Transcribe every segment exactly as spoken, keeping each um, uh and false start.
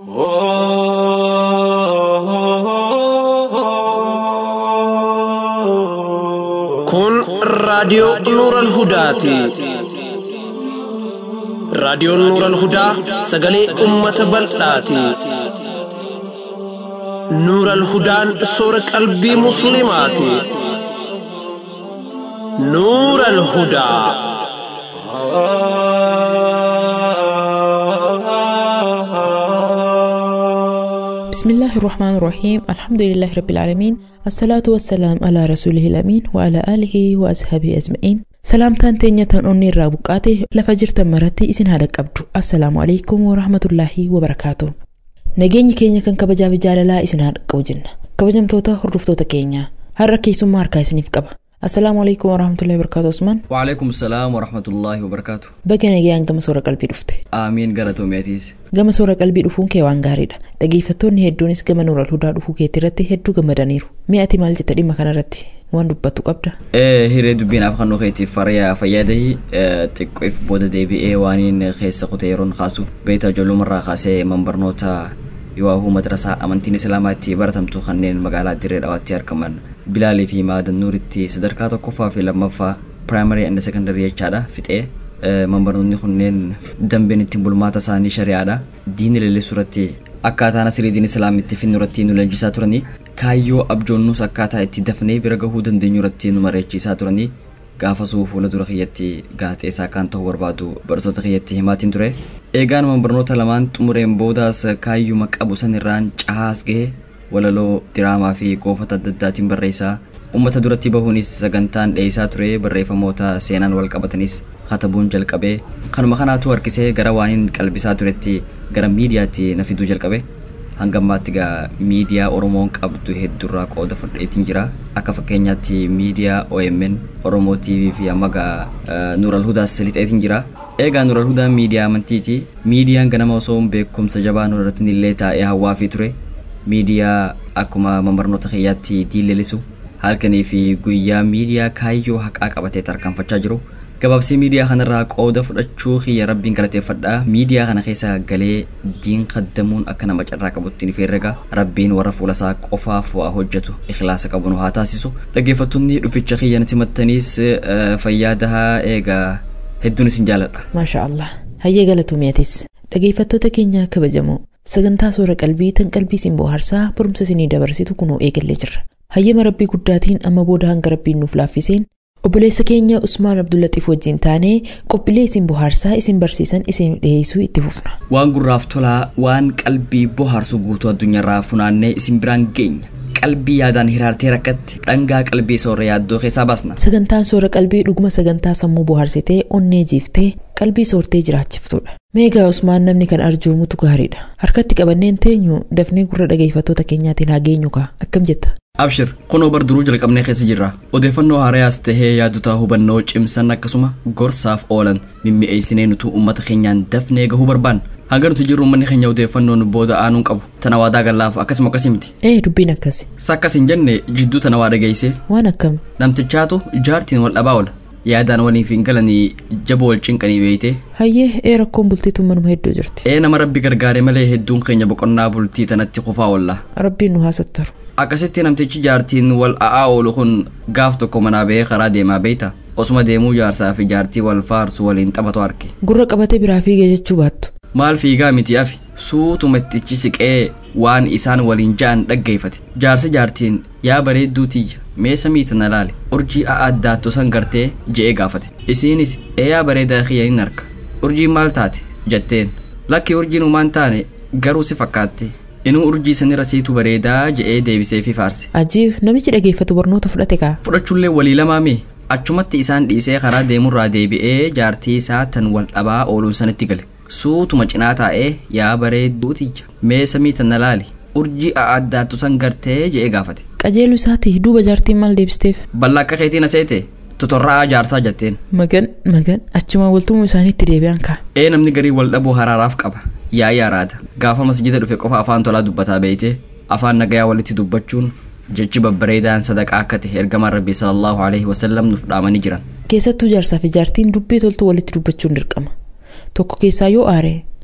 Kun raadiyoo Nuural Hudaati. Raadiyoon Nuural Hudaa sagalee uummata bal'aati. Nuural Hudaan soora qalbii musliimaati. Nuural Hudaa. بسم الله الرحمن الرحيم الحمد لله رب العالمين الصلاة والسلام على رسوله الأمين وعلى آله وأصحابه أجمعين سلام تانتين يتان أني الرابقاتي لفجر تمرتي إسن هذا قبضو السلام عليكم ورحمة الله وبركاته نجيني كينيا كان كبجا بجال لا إسن هذا قوجنا كبجم توتا خرف توتا كينيا هركي سمار كايسني في قبا السلام عليكم ورحمة الله وبركاته عثمان وعليكم السلام ورحمة الله وبركاته بقى نجيان كما سورة قلبي رفته آمين قرأتو ميتيس gama suura qalbii dhufuun kee waan gaariidha. Dhaggeeffattoonni hedduunis gama Nuural Hudaa dhufuu keetti irratti hedduu gammadaniiru. Mee ati maal jetta dhimma kanarratti waan dubbattu qabda? ee hiree dubbiin afaan keetiif fariyaa fayyadahi xiqqoof booda deebi'ee waaniin keessa qotee yeroon kaasu beeta ijoollummarraa kaasee manbarnoota yoo madrasaa amantiin islaamaatti baratamtu kanneen magaalaa Dirree Dhawaatti argaman Bilaalii fi Maadan Nuuritti sadarkaa tokkoffaa fi lammaffaa primary and secondary jechaadha fixee manbarnoonni kunneen dambeen ittiin bulmaata isaanii shari'aadha diinii leellisuurratti akkaataa nasrii diin islaamitti finnuratti nu leenjisaa turanii kaayyoo abjoonnuus akkaataa itti dafnee bira gahuu dandeenyuurratti nu mari'achiisaa turanii gaafa suu fuula dura kiyyatti gaazexeessaa kan ta'uu barbaadu barsoota kiyyatti himaatiin ture eegaan manbarnoota lamaan xumureen boodaas kaayyuma qabu sanirraan cahaas gahe walaloo diraamaa fi qoofata adda addaatiin barreessaa ummata duratti bahuunis sagantaan dheessaa ture barreeffamoota seenaan wal qabatanis katabuun jalqabee kanuma kanaatu harkisee gara waaniin qalbisaa turetti gara miidiyaatti na fiduu jalqabe hangammaatti gaa miidiyaa Oromoon qabdu heddurraa qooda fudhateetiin jira akka fakkeenyaatti miidiyaa O M N Oromoo T V fi amma gaa Nuural Hudaas lixeetiin jira eegaa Nuural Hudaan miidiyaa amantiiti miidiyaan ganama osoo beekumsa jabaa nurratti illee taa'ee hawaa fi ture miidiyaa akkuma manbarnoota kiyyaatti diilelisu halkanii fi guyyaa miidiyaa kaayyoo haqaa qabatee tarkaanfachaa jiru gabaabsii miidiyaa kanarraa qooda fudhachuu kiyya rabbiin galateeffadha miidiyaa kana keessa galee diin qaddamuun akka nama carraa qabutti ni feerrega rabbiin warra fuula isaa qofaaf waa hojjetu ikhlaasa qabu nu haa taasisu dhaggeeffattoonni dhuficha kiyya natti mattaniis fayyaadahaa eegaa hedduun isin jaaladha maasha Allah hayyee galatumeetis dhaggeeffattoota keenya kabajamoo sagantaa suura qalbii tan qalbii isin bohaarsaa barumsa isinii dabarsitu kunoo eegallee jirra hayyama rabbii guddaatiin amma booda hanga rabbiin nuuf laaffiseen obboleessa keenya Usmaan Abdullatiif wajjin taanee qophiilee isin bohaarsaa isin barsiisan isin dhiyeessuu itti fufna. Waan gurraaf tolaa waan qalbii bohaarsu guutuu addunyaarraa funaannee isin biraan geenya. Qalbii yaadaan hiraartee rakkatti dhangaa qalbii soora yaaddoo keessaa baasna. Sagantaan soora qalbii dhuguma sagantaa sammuu bohaarsitee onnee jiiftee qalbii soortee jiraachiftudha. Meegaa Usmaan namni kan arjoomutu gaariidha. Harkatti qabanneen teenyu dafnee gurra dhaggeeffattoota keenyaatiin haa geenyu kaa akkam jetta? Abshir kunoo barduruu jalqabnee keessa jirra odeeffannoo haarayaas tahee yaadota hubannoo cimsan akkasuma gorsaaf oolan mimmi'eessinee nutu ummata keenyaan dafnee gahuu barbaanna hanga nuti jirru ummanni keenya odeeffannoon booda aanuun qabu tana waadaa gallaaf akkasuma akkasii miti ee dubbiin akkasi sakkas hin jenne jidduu tana waa dhageesse waan akkam namtichaatu jaartiin wal dhabaa oola yaadaan waliif hin galanii jaba wal cinqanii beeyte hayyee ee rakkoon bultiitu manuma hedduu jirti ee nama rabbi gargaare malee hedduun keenya boqonnaa bultii tanatti qofaa oolla rabbiin nu haasattaru akkasitti namtichi jaartiin wal a'aa oolu kun gaaf tokko manaa ba'ee karaa deemaa beeyta osuma deemuu jaarsaa fi jaartii wal faarsu waliin taphatu arge gurra qabatee biraa fiigee jechuu baattu maal fiigaa miti afi suutumatti siqee waan isaan waliin ja'an dhaggeeffate jaarsi jaartiin yaa bareedduu tiyya mee samii tana laale urjii addaattu san gartee je'ee gaafate isiinis eeyaa bareedaa kiyya hin arka urjiin maal taate jetteen lakki urjiin umaan taane garuu si fakkaatte inuu urjii sanirra siitu bareedaa je'ee deebisee fi faarse ajiib namichi dhaggeeffatu barnoota fudhate kaa fudhachuullee walii lamaa mee achumatti isaan dhiisee karaa deemurraa deebi'ee jaartii isaa tan wal dhabaa ooluun sanitti gale suutuma cinaa taa'ee yaa bareedduu tiyya mee samii tana laali urjii addaattu san gartee je'ee gaafate qajeelu isaati duuba jaartiin maal deebisteef balla akka keetiin aseete totorraa jaarsaa jetteen magan magan achuma waltumuu isaaniitti deebi'an kaa ee namni garii wal dhabuu haraaraaf qaba yaa yaaraada gaafa masjida dhufe qofa afaan tolaa dubbataa beeyte afaan nagayaa walitti dubbachuun jechi babbareedaan sadaqaa akka ta'e ergamaan rabbii sallallahu alaihi wasallam nuuf dhaamanii jiran keessattuu jaarsaa fi jaartiin dubbii toltu walitti dubbachuun dirqama tokko keessaa yoo aare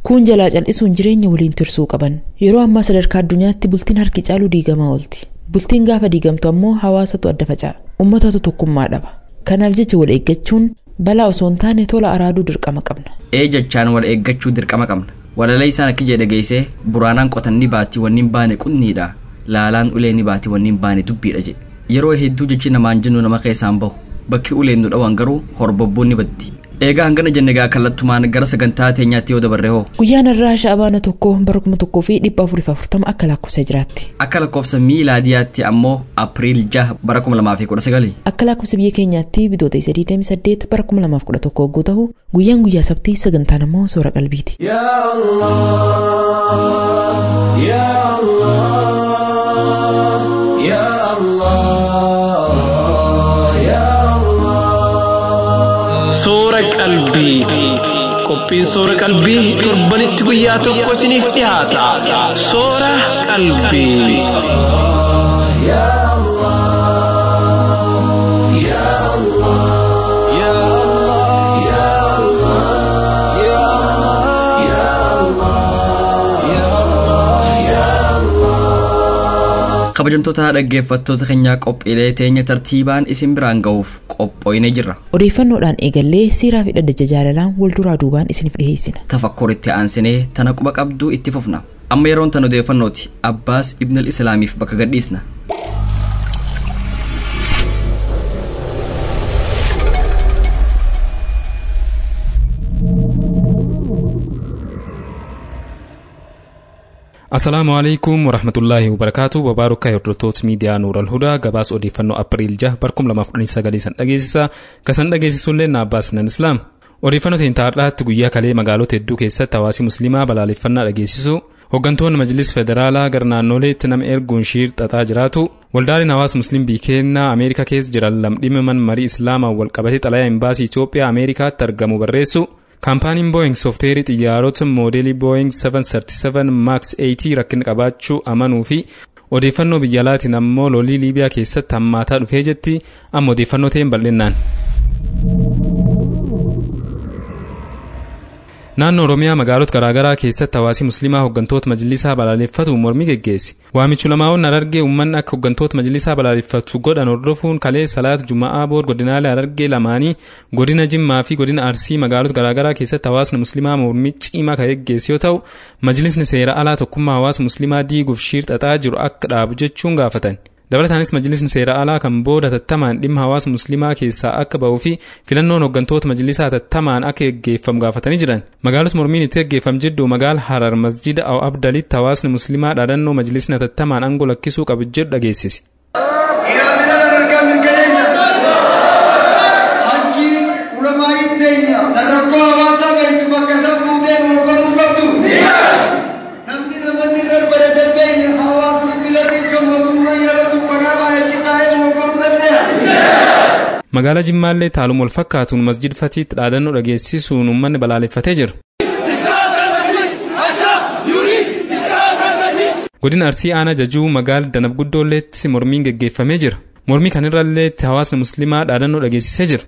kun jalaa cal'isuun jireenya waliin tirsuu qaban. Yeroo ammaa sadarkaa addunyaatti bultiin harki caalu diigamaa oolti. Bultiin gaafa diigamtu ammoo hawaasatu adda faca'a. Uummatatu tokkummaa dhaba. Kanaaf jecha wal eeggachuun balaa osoo hin taane tola araaduu dirqama qabna. Ee jechaan wal eeggachuu dirqama qabna. Walalaa isaan akka jedhe geessee buraanaan qotanni baatti wanni baane qunniidha. Laalaan uleen baatti wanni baane dubbiidha jedhe. Yeroo hedduu jechi namaan jennu nama keessaan bahu. Bakki uleen nu dhawan garuu horbobboonni baddi. Eegaa hangana jenne gaa kallattumaan gara sagantaa teenyaatti yoo dabarre hoo. Guyyaan irraa sha'abaana tokko bara kuma tokkoo fi dhibba afurii fi afurtama akka lakkoofsa jiraatti. Akka lakkoofsa miilaadiyaatti ammoo Apriil jaha bara kuma lamaa fi kudha sagali. Akka lakkoofsa biyya keenyaatti bitoota isa digdamii saddeet bara kuma lamaa fi kudha tokko hogguu ta'u guyyaan guyyaa sabtii sagantaan ammoo soora qalbiiti. Ya Allah, Ya Allah, Ya Allah, Ya Allah. Soora qalbii. Qophiin soora qalbii torbanitti guyyaa tokko isiniif dhiyaata. Soora qalbii. Ya Allah, Ya Allah, Ya Allah, Ya Allah, Ya Allah, Ya Allah, Ya Allah, Ya Allah. Kabajamtoota dhaggeeffattoota keenyaa qophiilee teenya tartiibaan isin biraan ga'uuf qophooyinee jirra. Odeeffannoodhaan eegallee siiraa fi dhaddacha jaalalaan wal duraa duubaan isiniif dhiyeessina. Tafakkuritti aansinee tana quba qabduu itti fufna. Amma yeroon tan odeeffannooti. Abbaas Ibn al-Islaamiif bakka gadhiisna. Assalamu alaikum warahmatullahi wabarakatuh. Wabarakatuh hordoftoota miidiyaa Nuural Hudaa gabaas odeeffannoo Apriil jaha bara kuma lamaaf kudha sagal san dhageessisa. Kasan dhageessisullee na Abbaas Ibn al-Islaam. Odeeffannoo teentaadhaatti guyyaa kalee magaalota hedduu keessatti hawaasi musliimaa balaaleffannaa dhageessisu. Hoggantoonni majlis federaalaa gara naannoleetti nama erguun shiir xaxaa jiraatu. Waldaaleen hawaasa musliim biikeennaa Ameerikaa keessa jiran lamdhimaman marii islaamaa wal qabatee xalayaa imbaasii Itoophiyaa Ameerikaatti argamu barreessu. Kaampaaniin Boeing soofteerii xiyyaarota moodeelii Boeing seven thirty-seven Max eighty rakkina qabaachuu amanuu fi odeeffannoo biyya alaatiin ammoo lolii Liibiyaa keessatti hammaataa dhufee jetti. Amma odeeffannoo ta'een bal'innaan. Naannoo Oromiyaa magaalota garaagaraa keessatti hawaasi musliimaa hoggantoota majlisaa balaaleffatu mormii geggeesse. Waamichu lamaa'oon Harargee uummanni akka hoggantoota majlisaa balaaleffatu godhan hordofuun kalee salaat Juma'aa boor godinaalee Harargee lamaanii godina Jimmaa fi godina Arsii magaalota garaagaraa keessatti hawaasni musliimaa mormii cimaa kan geggeesse yoo ta'u majlisni seera alaa tokkummaa hawaasa musliimaa diiguuf shiir xaxaa jiru akka dhaabu jechuun gaafatan. Dabalataanis majlisni seera alaa kan booda tattamaan dhimma hawaasa musliimaa keessaa akka ba'uu fi filannoon hoggantoota majlisaa tattamaan akka geggeeffamu gaafatanii jiran. Magaalota mormiin itti geggeeffamu jidduu magaala Harar masjida Aw Abdalitti hawaasni musliimaa dhaadannoo majlisni tattamaan aangoo lakkisuu qabu jedhu dhageessise. Magaalaa Jimmaallee taaluma wal fakkaatuun masjid Fatiitti dhaadannoo dhageessisuun uummanni balaaleffatee jira. Godina Arsii aanaa Jajuu magaala Danab Guddoolleetti mormiin geggeeffamee jira. Mormii kanarrallee hawaasni musliimaa dhaadannoo dhageessisee jira.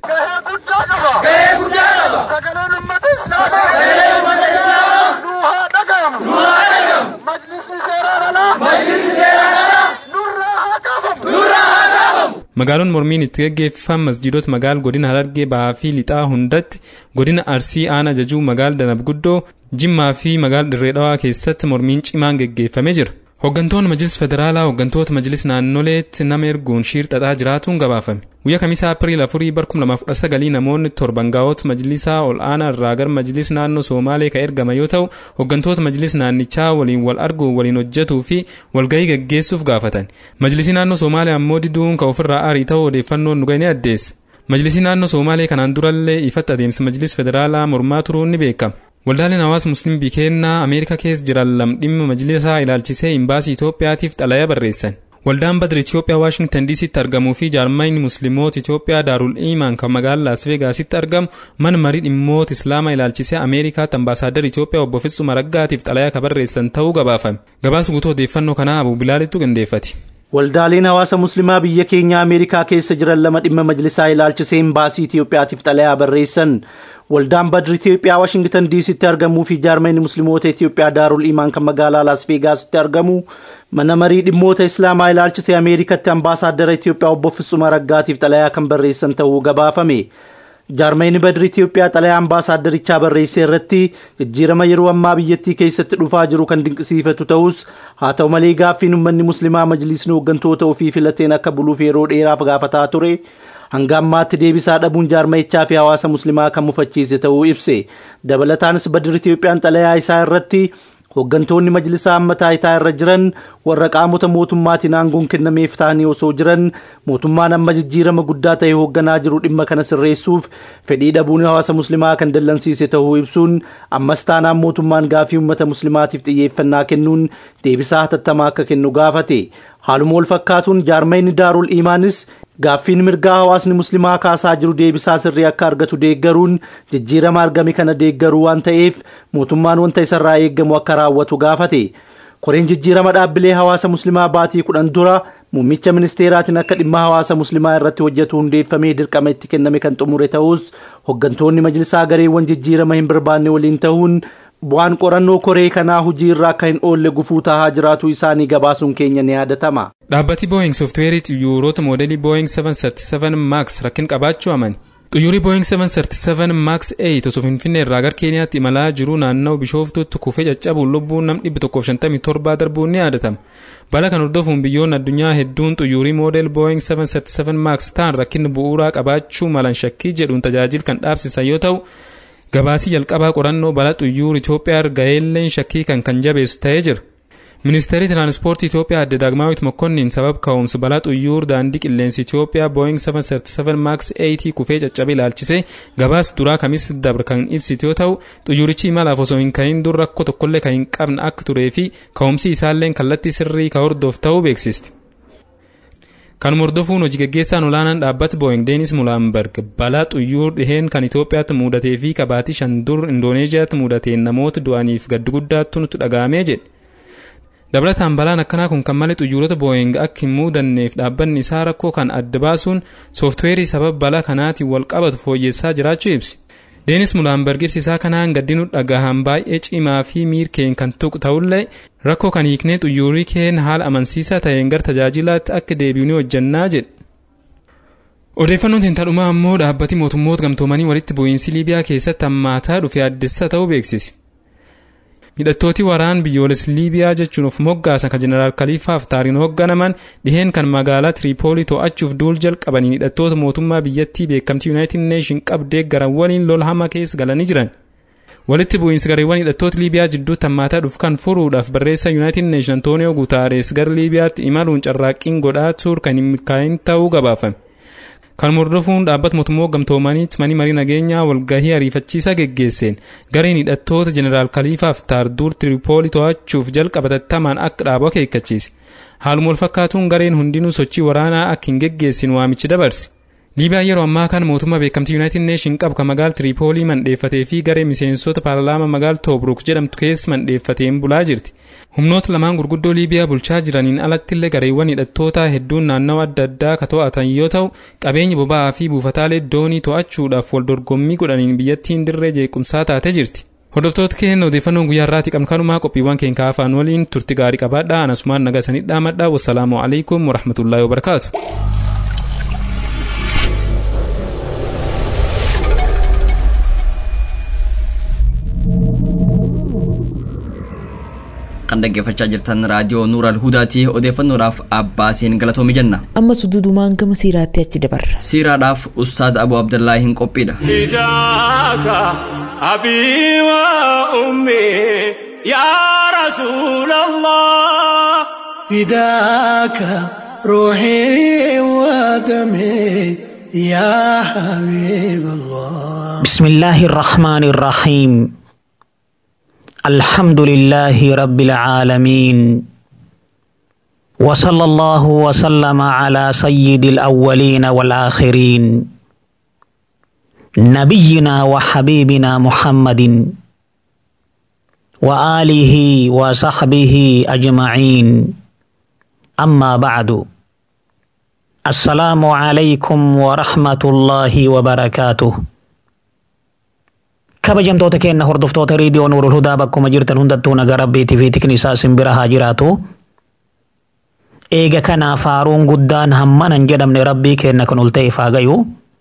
Magaalonni mormiin itti geggeeffaman masjiidota magaala godina Harargee Bahaa fi Lixaa hundatti godina Arsii aanaa Jajuu magaala Danab Guddoo Jimmaa fi magaala Dirree Dhawaa keessatti mormiin cimaan geggeeffamee jira. Hoggantoonni majlis federaalaa hoggantoota majlis naannoleetti nama erguun shiir xaxaa jiraatuun gabaafame. Guyyaa kamisaa Apriil afurii bara kuma lamaaf kudha sagalii namoonni torban gaa'ota majlisaa ol aanaa irraa gara majlis naannoo Somaalee ka ergama yoo ta'u hoggantoota majlis naannichaa waliin wal arguu waliin hojjetuu fi walgahii gaggeessuuf gaafatan. Majlisii naannoo Somaalee ammoo diduun ka ofirraa aarii ta'uu odeeffannoon nu ga'e ni addeessa. Majlisii naannoo Somaalee kanaan durallee ifatti adeemsa majlis federaalaa mormaa turuun ni beekama. Waldaaleen hawaasa musliim biikeennaa Ameerikaa keessa jiran lamdhimma majlisaa ilaalchisee imbaasii Itoophiyaatiif xalayaa barreessan. Waldaan Badri Itoophiyaa Washington D C'tti argamuu fi jaarmayni musliimoota Itoophiyaa Daarul Iimaan kan magaalaa Las Vegaasitti argamu mana marii dhimmoota Islaamaa ilaalchisee Ameerikaatti ambaasaadar Itoophiyaa obbo Fitsum Araggaatiif xalayaa ka barreessan ta'uu gabaafame. Gabaasa guutuu odeeffannoo kanaa Abuu Bilaalitu qindeeffate. Waldaaleen hawaasa muslimaa biyya keenya Ameerikaa keessa jiran lama dhimma majlisaa ilaalchisee imbaasii Itiyoophiyaatiif xalayaa barreessan. Waldaan Badr Itiyoophiyaa Washington D C'tti argamuu fi jaarmayni musliimoota Itiyoophiyaa Daarul Imaan kan magaalaa Las Vegaasitti argamu mana marii dhimmoota Islaamaa ilaalchisee Ameerikaatti ambaasaaddara Itiyoophiyaa obbo Fitsum Araggaatiif xalayaa kan barreessan ta'uu gabaafame. Jaarmayni Badr Itiyoophiyaa xalayaa ambaasaadarichaa barreessee irratti jijjiirama yeroo ammaa biyyattii keessatti dhufaa jiru kan dinqisiifatu ta'us haa ta'u malee gaaffiin uummanni muslimaa majlisni hooggantoota ofii filateen akka buluuf yeroo dheeraaf gaafataa ture hanga ammaatti deebisaa dhabuun jaarmayichaa fi hawaasa muslimaa kan mufachiise ta'uu ibse. Dabalataanis Badr Itiyoophiyaan xalayaa isaa irratti hooggantoonni majlisaa amma taayitaa irra jiran warra qaamota mootummaatiin aangoon kennameef ta'anii osoo jiran mootummaan amma jijjiirama guddaa ta'e hoogganaa jiru dhimma kana sirreessuuf fedhii dhabuun hawaasa muslimaa kan dallansiise ta'uu ibsuun ammas taanaan mootummaan gaafii uummata muslimaatiif xiyyeeffannaa kennuun deebisaa hatattamaa akka kennu gaafate. Haaluma wal fakkaatuun jaarmayni Daarul Imaanis gaaffiin mirgaa hawaasni muslimaa kaasaa jiru deebisaa sirrii akka argatu deeggaruun jijjiirama argame kana deeggaruu waan ta'eef mootummaan wanta isarraa eeggamu akka raawwatu gaafate. Koreen jijjiirama dhaabbilee hawaasa muslimaa baatii kudhan dura muummicha ministeeraatiin akka dhimma hawaasa muslimaa irratti hojjetu hundeeffamee dirqama itti kenname kan xumure ta'us hooggantoonni majlisaa gareewwan jijjiirama hin barbaanne waliin ta'uun bu'aan qorannoo koree kanaa hojii irraa akka hin oolle gufuu tahaa jiraatu isaanii gabaasuun keenya ni yaadatama. Dhaabbati Boeing Softweerii xiyyaarota moodelii Boeing seven thirty-seven Max rakkina qabaachuu amane. Xiyyaarri Boeing seven thirty-seven Max eight osoo Finfinnee irraa gara Keeniyaatti imalaa jiru naannoo Bishooftuutti kufee caccabuun lubbuun nama dhibba tokkoof shantamii torba darbuun ni yaadatama. Balaa kana hordofuun biyyoonni addunyaa hedduun xiyyaarri moodel Boeing seven thirty-seven Max ta'an rakkina bu'uuraa qabaachuu malan shakkii jedhuun tajaajila kan dhaabsisan yoo ta'u gabaasii jalqabaa qorannoo balaa xiyyaara Itoophiyaa argaa'elleen shakkii kan kan jabeessu ta'ee jira. Ministeerri Tiraanspoortii Itoophiyaa Adde Daagmaawit Mokkonnin sababa ka'umsa balaa xiyyaara daandii qilleensa Itoophiyaa Boeing seven thirty-seven Max eight kufee caccabe ilaalchisee gabaas duraa kamis dabre kan ibsite yoo ta'u xiyyaarichi imalaaf osoo hin ka'in dur rakkoo tokkollee kan hin qabne akka turee fi ka'umsi isaallee kallattii sirrii ka hordof ta'uu beeksisti. Kan hordofuun hojii gaggeessaan olaanaan dhaabbata Boeing Deenis Mulaanberg balaa xiyyaara dhiheen kan Itoophiyaatti mudatee fi kabaatii shan dur Indooneeziyaatti mudateen namoota du'aniif gaddi guddaatu nutti dhaga'amee jedhe. Dabalataan balaan akkanaa kun kan malee xiyyaarota Boeing akka hin mudanneef dhaabbanni isaa rakkoo kan adda baasuun sooftiweerii sababa balaa kanaatiin wal qabatu fooyyessaa jiraachuu ibsi. Deenis Mulaanberg ibsisaa kanaan gaddinu dhagahan baay'ee cimaa fi miirkeen kan tuqu ta'ullee rakkoo kan hiiknee xiyyaarri keen haala amansiisaa ta'een gara tajaajilaatti akka deebi'u hojjannaa jedhe. Odeeffannoon tintadhumaa ammoo dhaabbati mootummoota gamtoomanii walitti bu'iinsi Liibiyaa keessatti hammaataa dhufe addessaa ta'uu beeksise. Hidhattooti waraan biyyoolessa Liibiyaa jechuun of moggaasan kan Jeneraal Khaliifaa Haftaariin hoogganaman dhiheen kan magaalaa Tripoolii to'achuuf duul jalqabaniin hidhattoota mootummaa biyyattii beekamtii United Nation qabdee garan waliin lola hamaa keessa galanii jiran. Walitti bu'iinsi gareewwan hidhattoota Liibiyaa jidduutti hammaataa dhufu kan furuudhaaf barreessaa United Nation Antonio Guterres gara Liibiyaatti imaluun carraaqqiin godhaa tuur kan hin milkaa'in ta'uu gabaafame. Kan hordofuun dhaabbata mootummoota gamtoomaniitti mani marii nageenyaa walgahii ariifachiisaa geggeesseen gareen hidhattoota Jeneraal Khaliifaa Haftaar dur Tripoolii to'achuuf jalqabatattamaan akka dhaabu akeekkachiise. Haaluma wal fakkaatuun gareen hundinuu sochii waraanaa akka hin geggeessin waamichi dabarse. Liibiyaan yeroo ammaa kan mootummaa beekamtii United Nation qabu kan magaala Tripoolii mandheeffatee fi garee miseensota paarlaamaa magaala Tobruk jedhamtu keessa mandheeffateen bulaa jirti. Humnoota lamaan gurguddoo Liibiyaa bulchaa jiraniin alatti illee gareewwan hidhattootaa hedduun naannawa adda addaa ka to'atan yoo ta'u qabeenya boba'aa fi buufataalee doonii to'achuudhaaf wal dorgommii godhaniin biyyattiin dirree jeequmsaa taatee jirti. Hordoftoota keenya odeeffannoon guyyaa irraatti qabnu kanumaa qophiiwwan keenya afaan waliin turti gaarii qabaadhaa anasumaan nagasanii dhaamadhaa wassalaamu alaikum warahmatullaahi wabarakaatu. Kan dhaggeeffachaa jirtan raadiyoo Nuur al-Hudaati odeeffannoodhaaf Abbaasiin galatoomi jenna. Amma sududumaan gama siiraatti achi dabarra. Siiraadhaaf Ustaaz Abu Abdullaahi hin qophiidha. Fidaaka abii wa ummi yaa Rasuulallah. Fidaaka ruuhii wa damii yaa Habiiballah. Bismillaahi irrahmaani irrahiim. الحمد لله رب العالمين وصلى الله وسلم على سيد الأولين والآخرين نبينا وحبيبنا محمد وآله وصحبه أجمعين أما بعد السلام عليكم ورحمة الله وبركاته kabajamtoota keenya hordoftoota reediyoo Nuurul Hudaa bakkuma jirtan hundattuu nagaa rabbiitii fi tiknisaa simbira haa jiraatu. Eega kanaaf faaruun guddaan hammanan jedhamne rabbii keenya kan ol ta'e faagayu.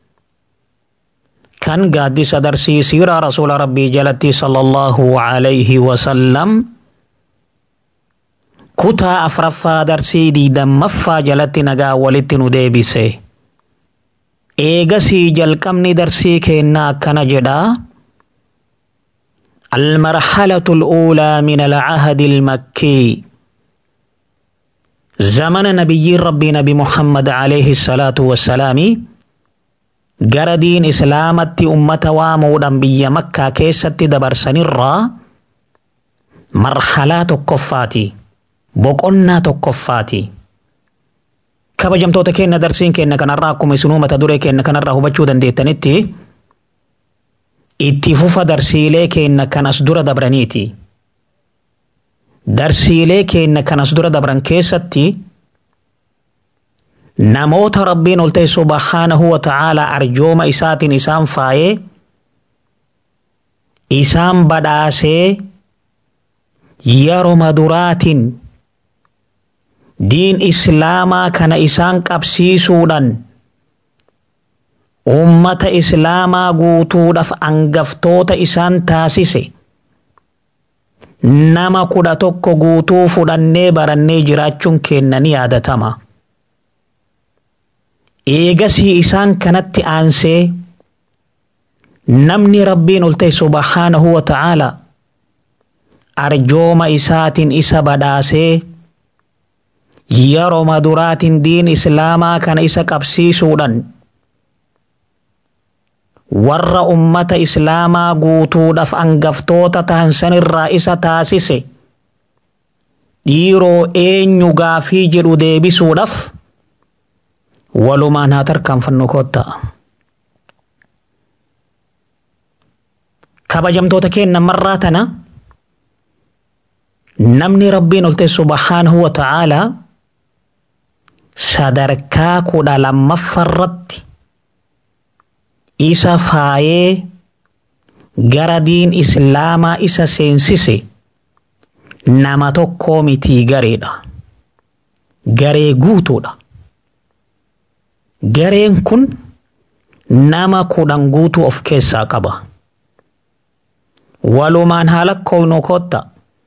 Kan gaaddisa darsii siiraa rasuula rabbii jalatti sallallahu alayhi wa sallam kutaa afraffaa darsii diidammaffaa jalatti nagaa walitti nu deebise. Eegasii jalqabni darsii keenyaa akkana jedhaa. المرحلة الأولى من العهد المكي زمن نبي ربي نبي محمد عليه الصلاة والسلام قردين إسلامة أمة وامودا بي مكة كيست دبر سنرى مرحلات الكفاتي بقنا تكفاتي كبجم توتكين درسين كينا كان راكم سنومة دوري كينا كان راه بچودا ديتنتي itti fufa darsiilee keenna kan as dura dabraniiti. Darsiilee keenna kan as dura dabran keessatti namoota rabbiin ol ta'e subhaanahu wa ta'aalaa arjooma isaatiin isaan faayee isaan badhaasee yeroo duraatiin diin islaamaa kana isaan qabsiisuudhaan ummata islaamaa guutuudhaaf angaftoota isaan taasise nama kudha tokko guutuu fudhannee barannee jiraachuun keenya ni yaadatama. Eegasii isaan kanatti aansee namni rabbiin ol ta'e subhaanahu wa ta'aalaa arjooma isaatiin isa badhaasee yeroo duraatiin diin islaamaa kana isa qabsiisuudhaan warra ummata islaamaa guutuudhaaf angaftoota tahan sanirraa isa taasise dhiiroo eenyu gaafii jedhu deebisuudhaaf walumaan haa tarkaanfannu kottaa. Kabajamtoota keenya marraa tana namni rabbiin ol ta'e subhaanahu wa ta'aalaa sadarkaa kudha lammaffarratti isa faayee gara diin islaamaa isa seensise nama tokkoo mitii gareedha. Garee guutuudha. Gareen kun nama kudhan guutuu of keessaa qaba. Walumaan haala koonoo kotta.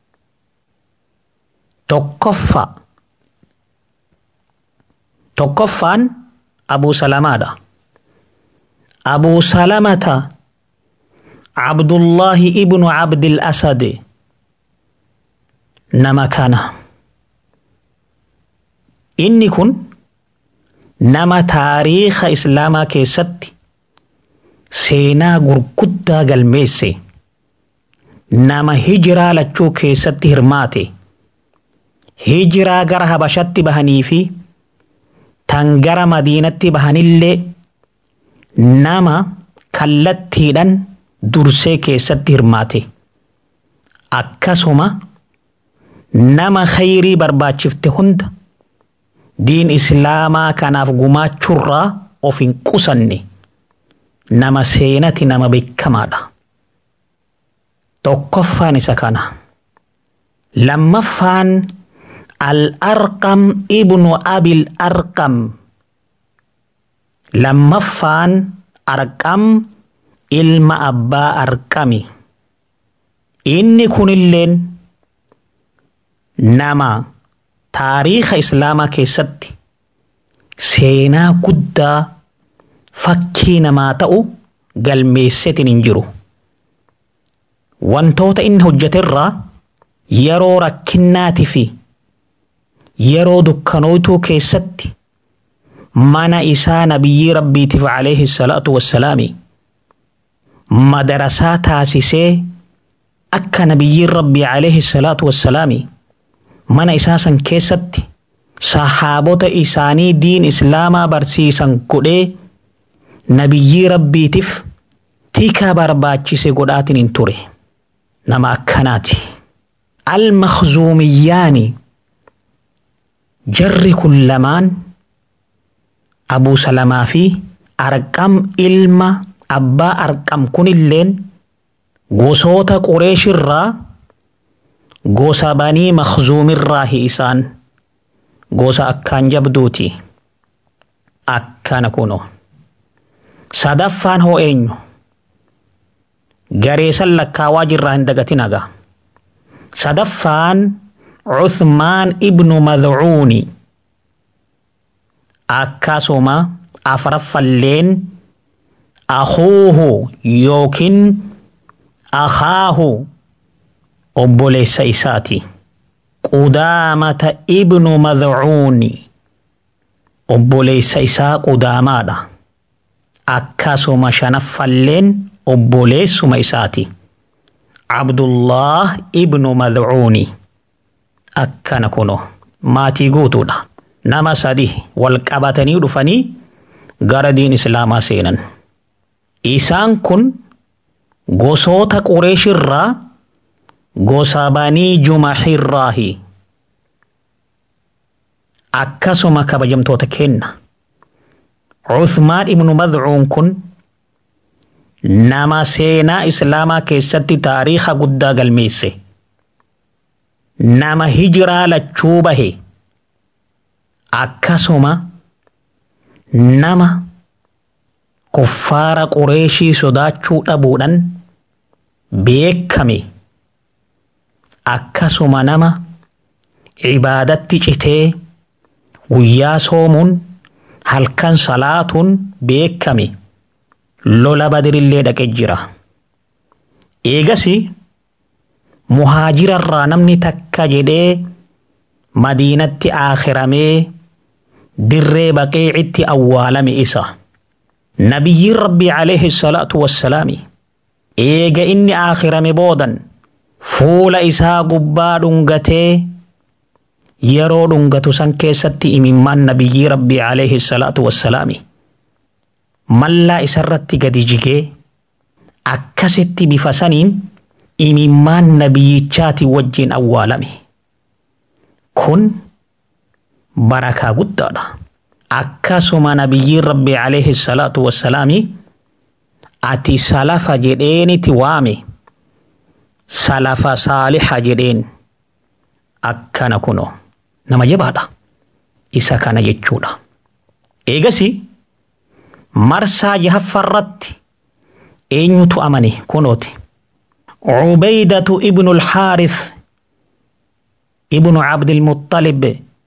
Tokkoffa. Tokkoffaan Abuu Salamaadha. أبو سلمة عبد الله ابن عبد الأسد نما كان إني كن نما تاريخ إسلاما كيست سينا غرقودة قلميسي نما هجرة لچو كيست هرماتي هجرة غرها بشت بهنيفي تنغر مدينة بهنيلي nama kallattiidhaan dursee keessatti hirmaate akkasuma nama khayrii barbaachifte hunda diin islaamaa kanaaf gumaachurraa of hin qusanne nama seenati nama beekamaadha. Tokkoffaan isa kana. Lammaffaan al-Arqam ibnu Abil Arqam. Lammaffaan Arqam ilma abbaa Arqami. Inni kunilleen nama taariikha islaamaa keessatti seenaa guddaa fakkii namaa ta'u galmeessetin hin jiru. Wantoota inni hojjeterraa yeroo rakkinaatii fi yeroo dukkanootuu keessatti mana isaa nabiyyi rabbiitiif alayhi salaatu wassalaami madarasaa taasisee akka nabiyyiin rabbii alayhi salaatu wassalaami mana isaa san keessatti sahaabota isaanii diin islaamaa barsiisan godhee nabiyyi rabbiitiif tika barbaachise godhaatin hin ture. Nama akkanaati. Al-Makhzuumiyyaani jarri kun lamaan Abuu Salamaa fi Arqam ilma abbaa Arqam kunilleen gosoota Qureeshirraa gosa Banii Makhzuumirraa isaan gosa akkaan jabduuti. Akkana kuno sadaffaan hoo eenyu garee san lakkaawaa jirraa hin dagatinaga. Sadaffaan Uthmaan ibnu Mad'uuni. Akkasuma afraffalleen akhuuhu yookiin akhaahu obboleessa isaati. Qudaamata ibnu Mad'uuni obboleessa isaa Qudaamaadha. Akkasuma shanaffalleen obboleessuma isaati. Abdullah ibnu Mad'uuni. Akkana kuno maatii guutuudha. Nama sadi wal qabatanii dhufanii gara diin Islaamaa seenan. Isaan kun gosoota Qureeshirraa gosa Banii Jumahirraahi. Akkasuma kabajamtoota kenna. Uthmaan ibnu Mad'uun kun nama seenaa Islaamaa keessatti taariikha guddaa galmeesse. Nama hijiraa lachuu bahe. Akkasuma nama kuffaara Qureeshii sodaachuu dhabuudhaan beekame. Akkasuma nama ibaadatti citee guyyaa soomuun halkan salaatuun beekame. Lola Badirillee dhaqee jira. Eegasi muhaajirarraa namni takka jedhee Madiinatti aakhiramee dirree Baqiicitti awwaalame isa. Nabiyyiin Rabbii alayhi salaatu wassalaami eega inni aakhirame boodan fuula isaa gubbaa dhungatee yeroo dhungatu san keessatti imimmaan Nabiyyii Rabbii alayhi salaatu wassalaami mallaa isarratti gadi jigee akkasitti bifa saniin imimmaan nabiyyichaati wajjin awwaalame. Kun barakaa guddaadha. Akkasuma Nabiyyiin Rabbii alayhi salaatu wassalaami ati salafa jedheenitti waame. Salafa saaliha jedheen. Akkana kuno nama jabaadha. Isa kana jechuudha. Eegasi marsaa jahaffarratti eenyutu amane kunooti. Ubaydatu ibnu al-Haarith ibnu Abd al-Muttalib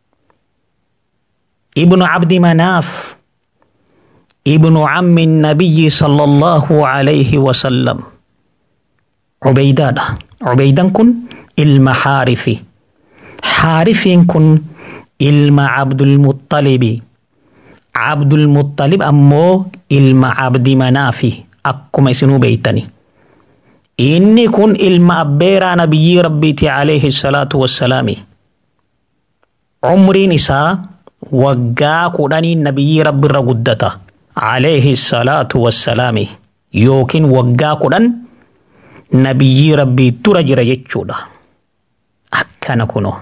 ibnu Abdi Manaaf ibnu Ammi Nabiyyi sallallahu alayhi wa sallam. Ubaydaadha. Ubaydan kun ilma Haarithi. Haarithiin kun ilma Abdul Muttalibi. Abdul Muttalib ammoo ilma Abdi Manaafi akkuma isinuu beeytani. Inni kun ilma abbeeraa Nabiyyii Rabbiiti alayhi salaatu wassalaami. Umriin isaa waggaa kudhanii Nabiyyii Rabbi irra guddata alayhi salaatu wassalaami. Yookiin waggaa kudhan Nabiyyii Rabbii dura jira jechuudha. Akkana kuno.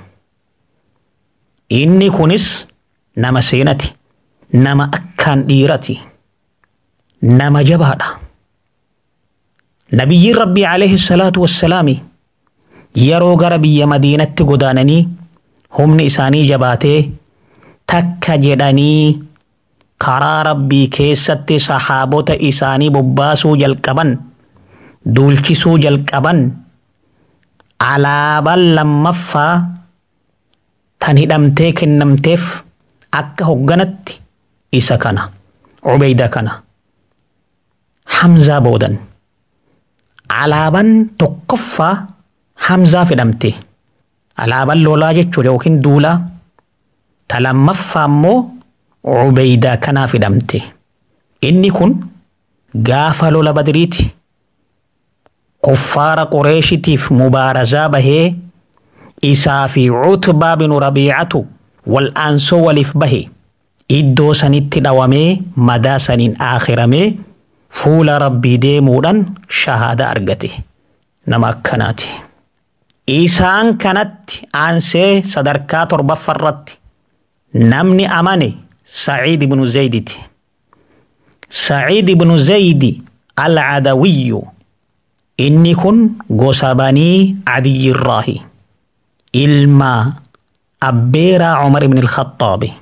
Inni kunis nama seenati. Nama akkaan dhiirati. Nama jabaadha. Nabiyyiin Rabbii alayhi salaatu wassalaami yeroo gara biyya Madiinatti godaananii humni isaanii jabaatee takka jedhanii karaa Rabbii keessatti sahaabota isaanii bobbaasuu jalqaban duulchisuu jalqaban alaabaan lammaffaa tan hidhamtee kennamteef akka hogganatti isa kana Ubayda kana Hamzaa boodan. Alaabaan tokkoffaa Hamzaa fidhamte. Alaabaan lolaa jechuudha yookiin duulaa. Ta lammaffaa immoo Ubaydaa kanaa fidhamte. Inni kun gaafa lola Badriiti. Kuffaara Qureeshitiif mubaarazaa bahee isaa fi Utbaa binu Rabiicatu wal aansoo waliif bahe. Iddoo sanitti dhawamee madaa saniin aakhiramee fuula Rabbii deemuudhaan shahaada argate. Nama akkanaati. Isaan kanatti aansee sadarkaa torbaffarratti namni amane Sa'iid ibnu Zayditi. Sa'iid ibnu Zaydi al-Cadawiyyu inni kun gosa banii Cadiyyirraahi ilma abbeeraa Cumar ibn al-Khaxaabi.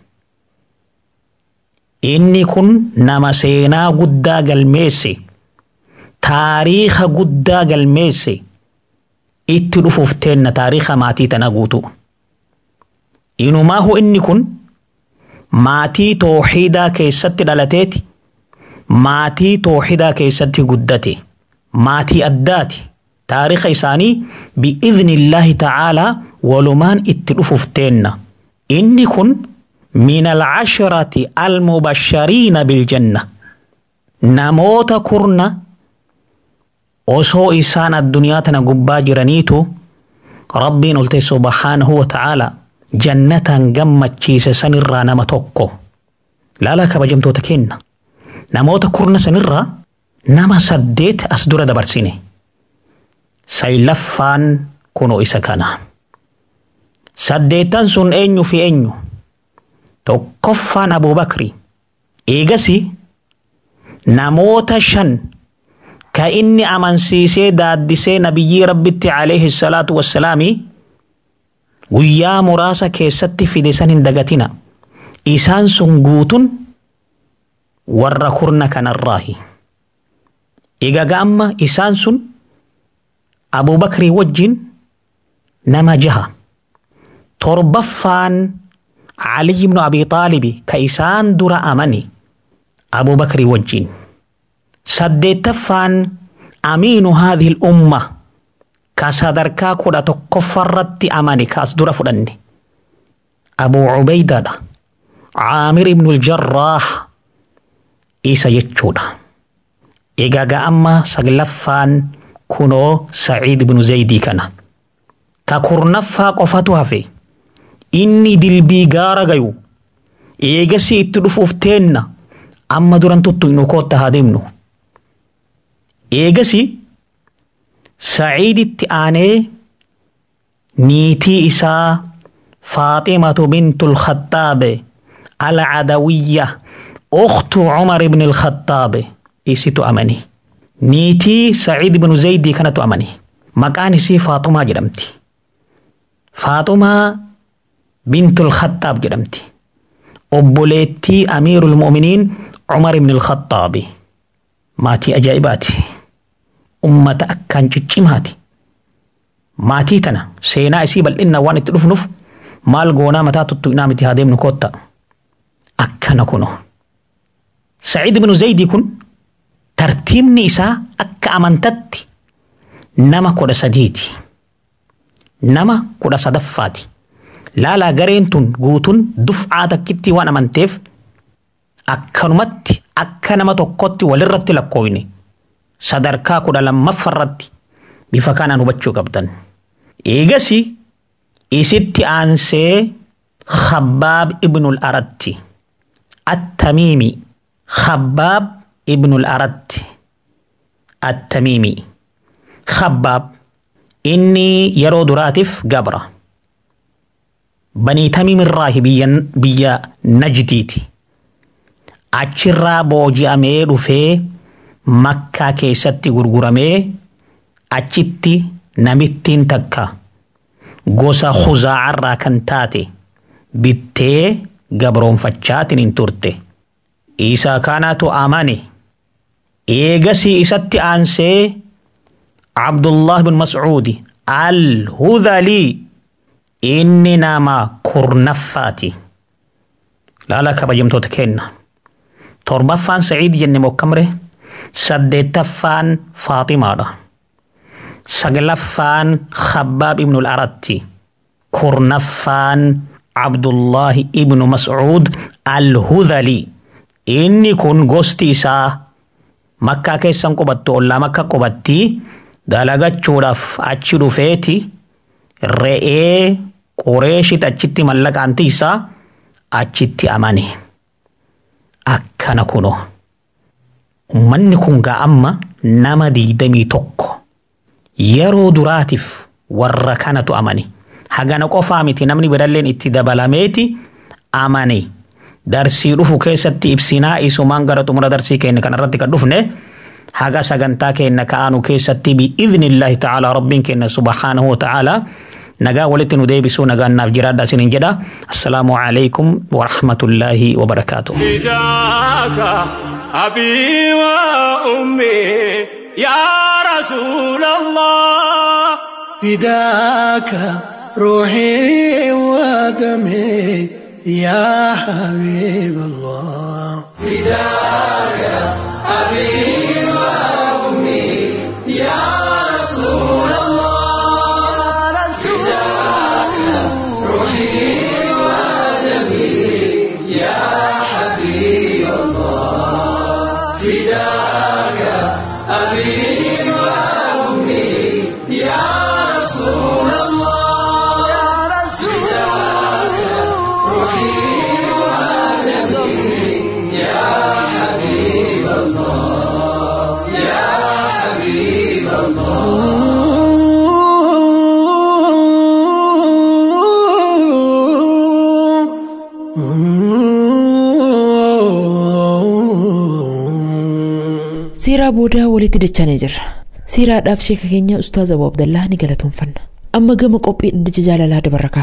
Inni kun nama seenaa guddaa galmeesse taariikha guddaa galmeesse itti dhufuuf teenna taariikha maatii tana guutu. Inumaahu inni kun maatii tooxiidaa keessatti dhalateeti maatii tooxiidaa keessatti guddate maatii addaati. Taariikha isaanii bi'idhnillaahi ta'aalaa walumaan itti dhufuuf teenna. Inni kun min al-casharati al-mubashshariina biljanna namoota kurna osoo isaan addunyaa tana gubbaa jiraniitu rabbiin olte subhaanahu wa ta'aalaa jannatan gammachiise sanirraa nama tokko. Laalaa kabajamtoota kenna namoota kurna sanirraa nama saddeet as dura dabarsine. Saylaffaan kunoo isa kana. Saddeettan sun eenyu fi eenyu? Tokkoffaan Abuu Bakri. Eegasi namoota shan ka inni amansiisee daaddisee nabiyyii rabbitti alayhi salaatu wassalaami guyyaa muraasa keessatti fide san hin dagatina. Isaan sun guutun warra kurna kanarraahi. Egaa amma isaan sun Abuu Bakrii wajjin nama jaha. Torbaffaan Ali ibn Abi Taalibi ka isaan dura amani Abuu Bakrii wajjin. Saddeettaffaan amiinu haadhihi al-umma ka sadarkaa kudha tokkoffarratti amani kaas dura fudhanne Abuu Cubaydaadha. Caamir ibn al-Jarraah isa jechuudha. Egaa amma saglaffaan kunoo Sa'iid ibn Zaydii kana. Ka kurnaffaa qofatu hafe inni dilbii gaara gayu eegasi itti dhufuuf teenna amma duran tuttu inu kootta haa deemnu. Eegasi Sa'iiditti aanee niitii isaa Faaximatu bintul Khaxaab al-Cadawiyya ukhtu Cumar ibn al-Khaxaab isitu amani. Niitii Sa'iid ibn Zaydii kanatu amani. Maqaan isii Faaxumaa jedhamti. Faaxumaa bintul Khaxaab jedhamti. Obboleettii Amiirul Mu'miniin Cumar ibn al-Khaxaab. Maatii ajaa'ibaati. Ummata akkaan ciccimaati. Maatii tana seenaa isii bal'inna waan itti dhufnuuf maal goonaa mataa tuttu inaa miti haa deemnu kootta. Akkana kuno. Sa'iid ibn Zaydii kun tartiibni isaa akka amantatti nama kudha sadiiti. Nama kudha sadaffaati. Laalaa gareen tun guutun duf'aa takkitti waan amanteef akkanumatti akka nama tokkotti walirratti lakkoofne sadarkaa kudha lammaffarratti bifa kanaan hubachuu qabdan. Eegasi isitti aansee Khabbaab ibnul Aratti At-Tamiimi. Khabbaab ibnul Aratti At-Tamiimi. Khabbaab inni yeroo duraatiif gabra. Banii Tamiimirraahi biyya Najdiiti. Achirraa booji'amee dhufee Makkaa keessatti gurguramee achitti namittiin takka gosa Khuzaa'arraa kan taate bittee gabroonfachaatiin hin turte. Isa kanaatu amane. Eegasii isatti aansee Abdullah bin Mas'uudi al-Hudhalii inni nama kurnaffaati. Laala kabajamtoota kenna. Torbaffaan Sa'iid jenne mokkamre. Saddeettaffaan Faaximaadha. Saglaffaan Khabbaab ibnul Aratti. Kurnaffaan Abdullahi ibnu Mas'uud al-Hudhalii. Inni kun gosti isaa Makkaa keessan qubattu ollaa Makka qubatti dalagachuudhaaf achi dhufeeti re'ee Qureeshit achitti mallaqaanti isaa achitti amane. Akkana kuno. Ummanni kun gaa amma nama digdamii tokko yeroo duraatiif warra kanatu amane. Hagana qofaa miti namni biralleen itti dabalameeti amani darsii dhufu keessatti ibsinaa isumaan gara xumura darsii keenya kanarratti kan dhufne haga sagantaa keenya ka'aanu keessatti bi'idhnillaahi ta'aalaa rabbiin keenya subhaanahu wa ta'aalaa nagaa walitti nu deebisuu nagaan naaf jiraadha isiniin jedha. Assalaamu alaykum wa rahmatullaahi wa barakaatuh. فداك أبي وأمي يا رسول الله فداك روحي ودمي يا حبيب الله فداك أبي وأمي يا رسول الله فداك روحي ودمي يا حبيب الله فداك أبي وأمي يا رسول الله يا رسول الله روحي ودمي يا حبيب الله يا حبيب الله. Siiraa boodaa walitti dachanee jirra. Siiraadhaaf sheeka keenya Ustaaz Abuu Abdallaa ni galatoomfanna. Amma gama qophii dhaddacha jaalalaa dabarra.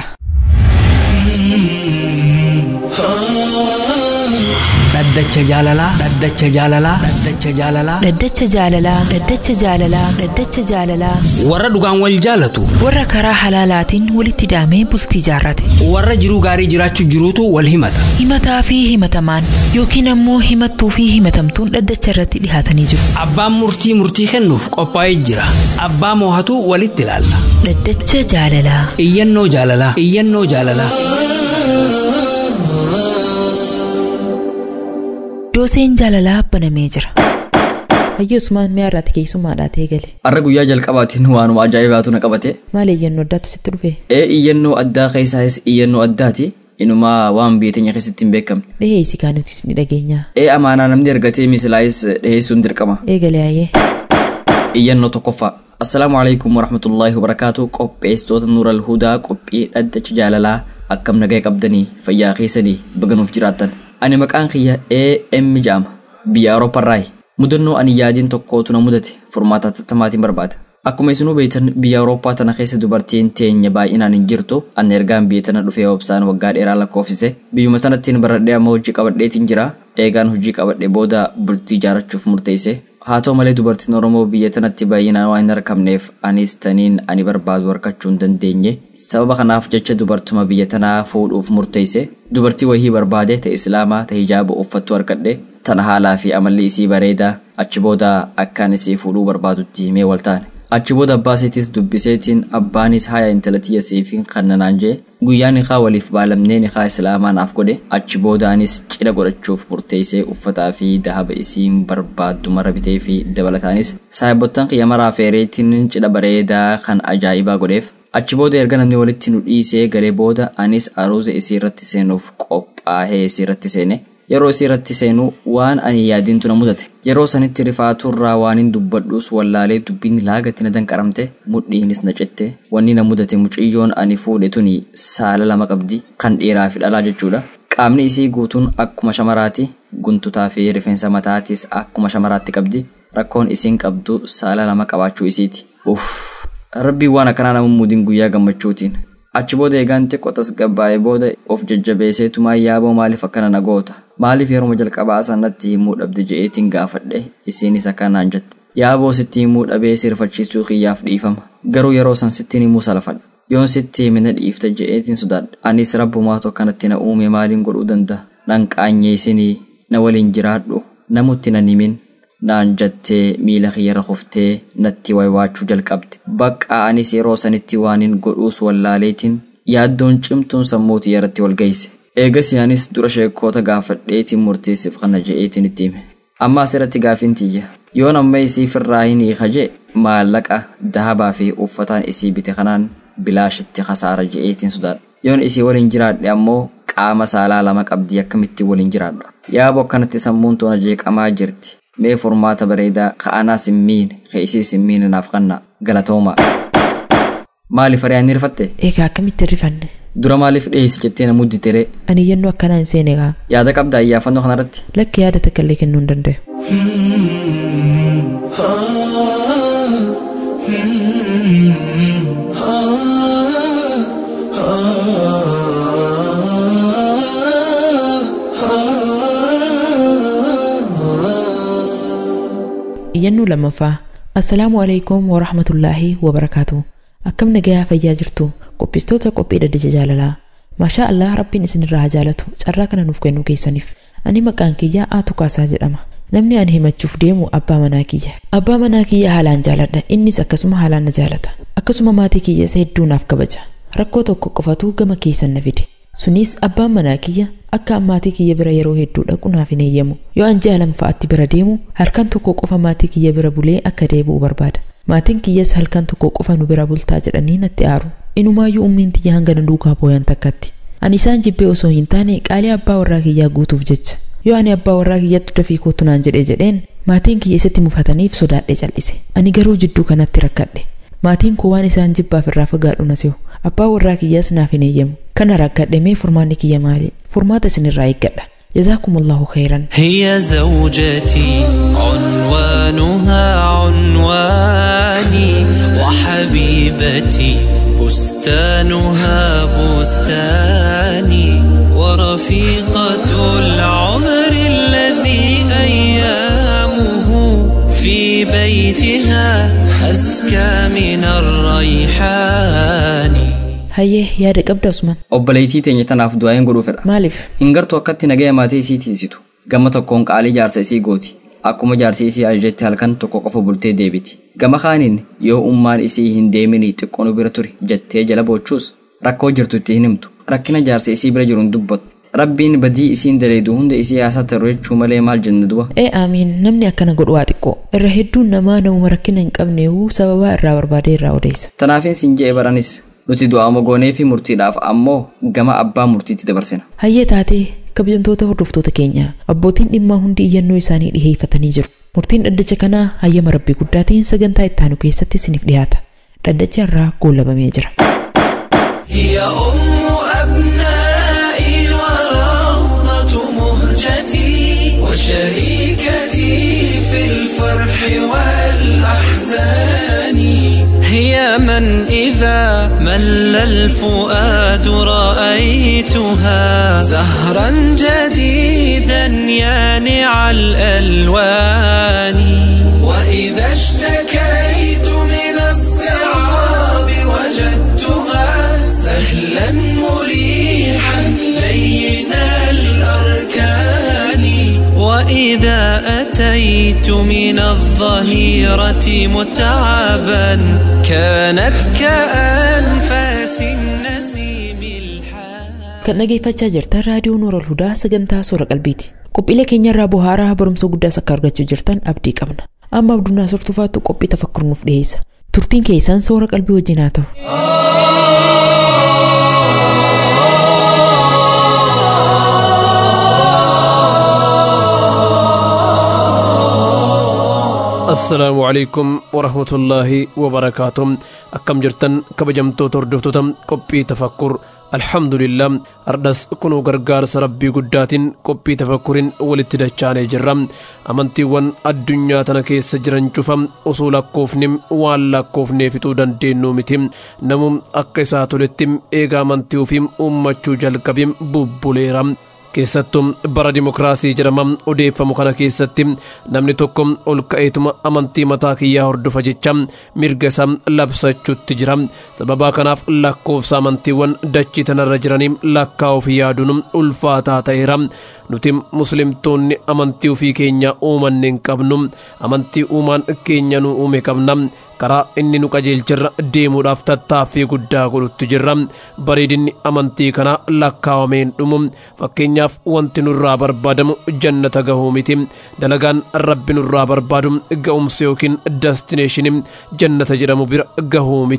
Dhaddacha jaalalaa dhaddacha jaalalaa dhaddacha jaalalaa Dhaddacha jaalalaa dhaddacha jaalalaa dhaddacha jaalalaa warra dhugaan wal jaalatu warra karaa halaalaatiin walitti daamee bultii jaarrate warra jiruu gaarii jiraachuu jiruutu wal himata. himataa fi himatamaan yookiin ammoo himattuu fi himatamtuun dhaddacha irratti dhihaatanii jiru. Abbaan murtii murtii kennuuf qophaa'ee jira. Abbaa moohatu walitti ilaalla. Dhaddacha jaalalaa Iyyannoo jaalalaa iyyannoo jaalalaa. dooseen jaalalaa banamee jira. Hayyo Usmaan mi'a irratti keessummaadhaa ta'e gale. Har'a guyyaa jalqabaatiin waanuma ajaa'ibaatu na qabate. Maal iyyannoo addaatu sitti dhufe? Ee iyyannoo addaa keessaayis iyyannoo addaati. Inumaa waan biyya teenya keessatti hin beekamne. Dhiheessi kaanutis ni dhageenya. Ee amaanaa namni ergatee mislaayis dhiheessuun dirqama. Ee galee ayyee. Iyyannoo tokkoffaa. Assalaamu alaykum warahmatullaahi wabarakaatu. Qopheessitoota Nuural Hudaa qophii dhaddacha jaalalaa akkam nagaa qabdanii fayyaa keessanii baganuuf jiraattan. Ani maqaan kiyya A M jedhama. Biyya Awurooppaarraayi. Mudannoo ani yaadiin tokkootu na mudate furmaata tattamaatiin barbaada. Akkuma isinuu beektan biyya Awurooppaa tana keessa dubartiin teenya baay'inaan hin jirtu. Ani ergaan biyya tana dhufee obsaan waggaa dheeraa lakkoofsise. Biyyuma sanattiin baradhee amma hojii qabadheetiin jira. Eegaan hojii qabadhee booda bultii ijaarrachuuf murteesse. Haa ta'u malee dubartiin Oromoo biyya tanatti baay'inaan waan hin argamneef anis taniin ani barbaadu harkachuu hin dandeenye. Sababa kanaaf jecha dubartuma biyya tanaa fuudhuuf murteesse. Dubartii wahii barbaade ta'e Islaamaa ta'e hijaaba uffattu harkadhe. Tana haalaa fi amalli isii bareedaa achi booda akkaan isii fuudhuu barbaadutti himee wal taane. Achi booda abbaa seetis dubbiseetiin abbaanis haaya intalatiyya seefiin kannanaan jee guyyaan ikaa waliif baalamneen ikaa Islaamaa naaf godhe. Achi booda anis cidha godhachuuf murteessee uffataa fi dahaba isiin barbaaddu mara bitee fi dabalataanis saayibottan qiyya maraa feereetiin cidha bareedaa kan ajaa'ibaa godheef. Achi booda erga namni walitti nu dhiisee galee booda anis aruuza isii irratti seenuuf qophaahee isii irratti seene. Yeroo isii irratti seenu waan ani yaadiintu na mudate. Yeroo sanitti rifaaturraa waan hin dubbadhuus wallaalee dubbiin laagatti na danqaramte mudhiinis na cette. Wanni na mudate muciyyoon ani fuudhe tuni saala lama qabdi kan dhiiraa fi dhalaa jechuudha. Qaamni isii guutuun akkuma shamaraati. Guntutaa fi rifeensa mataatis akkuma shamaraatti qabdi. Rakkoon isiin qabdu saala lama qabaachuu isiiti. Uff! Rabbii waan akkanaa nama mudiin guyyaa gammachuutiin. Achi booda eegaan xiqqoo tasgabbaa'ee booda of jajjabeesseetumaa yaaboo maaliif akkana na goota? Maaliif yeroo jalqabaa sanatti himuu dhabde je'eetiin gaafadhe isiinis akkanaan jette. Yaaboo sitti himuu dhabee sirfachiisuu kiyyaaf dhiifama. Garuu yeroo san sittiin himuu salafadha. Yoon sitti himina dhiifta je'eetiin sodaadha. Anis rabbumaatu akkanatti na uume maaliin godhuu danda'a? Nan qaanyeessinii na waliin jiraadhu namutti nan himin. Naan jettee miila kiyyarra kuftee natti waywaachuu jalqabde. Bakka anis yeroo sanitti waanin godhuus wallaaleetiin yaaddoon cimtuun sammuutii irratti wal geesse. Eegasii anis dura sheekkoota gaafadheetiin murteessiif kana je'eetiin itti hime. Amma asirratti gaafiin tiyya. Yoon amma isii firraa hin hiika jee maallaqa dahabaa fi uffataan isii bite kanaan bilaashitti khasaara je'eetiin sodaadha. Yoon isii waliin jiraadhe ammoo qaama saalaa lama qabdi akkamitti waliin jiraadha. Yaaboo akkanatti sammuun toona jeeqamaa jirti. Mee furmaata bareedaa ka'anaa simmiin keesii simmiin naaf kanna galatoomaa. Maaliif ari'aan hirfatte? Egaa akkamitti rifanne? dura maaliif dhiyeessi jettee na mudditere Ani yennoo akkanaa hin seene gaa. yaada qabda iyyaafannoo kanarratti Lakki yaada takka illee kennuu hin danda'u. Iyyannuu lammaffaa. Assalaamu alaikum wa rahmatullaahi wa barakaatu. Akkam nagayaa fayyaa jirtu qophistoota qophii dhaddacha jaalalaa. Maashaa Allah rabbiin isinirraa haa jaalatu carraa kana nuuf kennuu keessaniif. Ani maqaan kiyyaa Aatu Kaasaa jedhama. Namni ani himachuuf deemu abbaa manaa kiyya. Abbaa manaa kiyya haalaan jaaladha. Innis akkasuma haalaan na jaalata. Akkasuma maatii kiyya isa hedduu naaf kabaja. Rakkoo tokko qofatu gama keessan na fide. Sunis abbaan manaa kiyya akka maatii kiyya bira yeroo hedduu dhaqu naaf hin eeyyamu. Yoo an ji'a lamaffaatti bira deemu halkan tokko qofa maatii kiyya bira bulee akka deebi'u barbaada. Maatiin kiyyas halkan tokko qofa nu bira bultaa jedhanii natti aaru. Inumaayyuu ummiin tiyya hanga na duukaa booyan takkatti. Ani isaan jibbee osoo hin taane qaalii abbaa warraa kiyyaa guutuuf jecha. Yoo ani abbaa warraa kiyyatti dafii kootu naan jedhee jedheen maatiin kiyya isatti mufataniif sodaadhee cal'ise. Ani garuu jidduu kanatti rakkadhe. Maatiin koo waan isaan jibbaaf irraa fagaadhu na se'u. Abbaa warraa kiyyaas naaf hin eeyyamu. Kana rakkadhe mee furmaanni kiyya maali? Furmaata isinirraa eeggadha. جزاكم الله خيرا. هي زوجتي عنوانها عنواني وحبيبتي بستانها بستاني ورفيقة العمر الذي أيامه في بيتها أزكى من الريحان. Hayyee yaada qabda Usman. obboleettii teenya tanaaf du'aan godhuu fedha Maaliif? hin gartuu akkatti nagaya maatii isii tiisitu gama tokkoon qaalii jaarsa isii gooti akkuma jaarsi isii ajajetti halkan tokko qofa bultee deebiti gama kaaniin yoo ummaan isii hin deeminii xiqqoon bira turi jettee jala boochuus rakkoo jirtu itti hin himtu rakkina jaarsa isii bira jiruun dubbatu rabbiin badii isiin daleedu hunda isii haasaa tarruu jechuu malee maal jenna du'a. Ee aamiin namni akkana godhu waa xiqqoo irra hedduun namaa namuma rakkina hin qabneewu sababaa irraa barbaadee irraa odeessa. Tanaafin siin je'e baranis nuti du'aa mogoonee fi murtiidhaaf ammoo gama abbaa murtiitti dabarsina. Hayyee taatee kabajamtoota hordoftoota keenya abbootiin dhimmaa hundi iyyannoo isaanii dhiheeffatanii jiru. Murtiin dhaddacha kanaa hayyama rabbii guddaatiin sagantaa ittaanu keessatti isiniif dhiyaata. Dhaddacha irraa goolabamee jira. هي أم أبنائي وروضة مهجتي وشريكتي في الفرح والأحزان هي من إذا مل الفؤاد رأيتها زهرا جديدا يانع الألوان وإذا اشتكيت من الصعاب وجدتها سهلا مريحا لين الأركان وإذا أتيت من الظهيرة متعبا كانت كأنفاس النسيم الحان. Kan dhageeffachaa jirtan raadiyoo Nuur al-Hudaa sagantaa Soora Qalbiiti. Qophiilee keenyarraa buhaaraa barumsa guddaas akka argachuu jirtan abdii qabna. Amma Abdunnaa Sortufaatu qophii tafakkur nuuf dhiyeessa. Turtiin keessan Soora Qalbii wajjin haa ta'u. السلام عليكم ورحمة الله وبركاته أكم جرتن كبجمتو تردفتم قبي تفكر الحمد لله أردس كنو غرغار سربي قداتين قبي تفكر ولتدچاني جرم أمنتي وان الدنيا تنكي سجرن شفم أصول كوفنم والا كوفني فتو دندينو متم نمم أقساتو لتم إيغا منتيو فيم أمچو جلقبيم ببوليرم keessattuu bara dimokiraasii jedhamam odeeffamu kana keessatti namni tokko ol ka'eetuma amantii mataa kiyyaa hordofa jecha mirga isaa labsachuutti jira. Sababa kanaaf lakkoofsa amantiiwwan dachii tanarra jiranii lakkaa'uuf yaaduun ulfaataa ta'eera. Nuti muslimtoonni amantii ofii keenya uumanne hin qabnu. Amantii uumaan keenya nu uume qabna. karaa inni nu qajeelchirra deemuudhaaf tattaaffii guddaa godhutti jirra. Bareedinni amantii kana lakkaawameen dhumu. Fakkeenyaaf wanti nurraa barbaadamu jannata gahuu miti. Dalagaan rabbi nurraa barbaadu ga'umsa yookiin destineeshinii jannata jedhamu bira gahuu miti.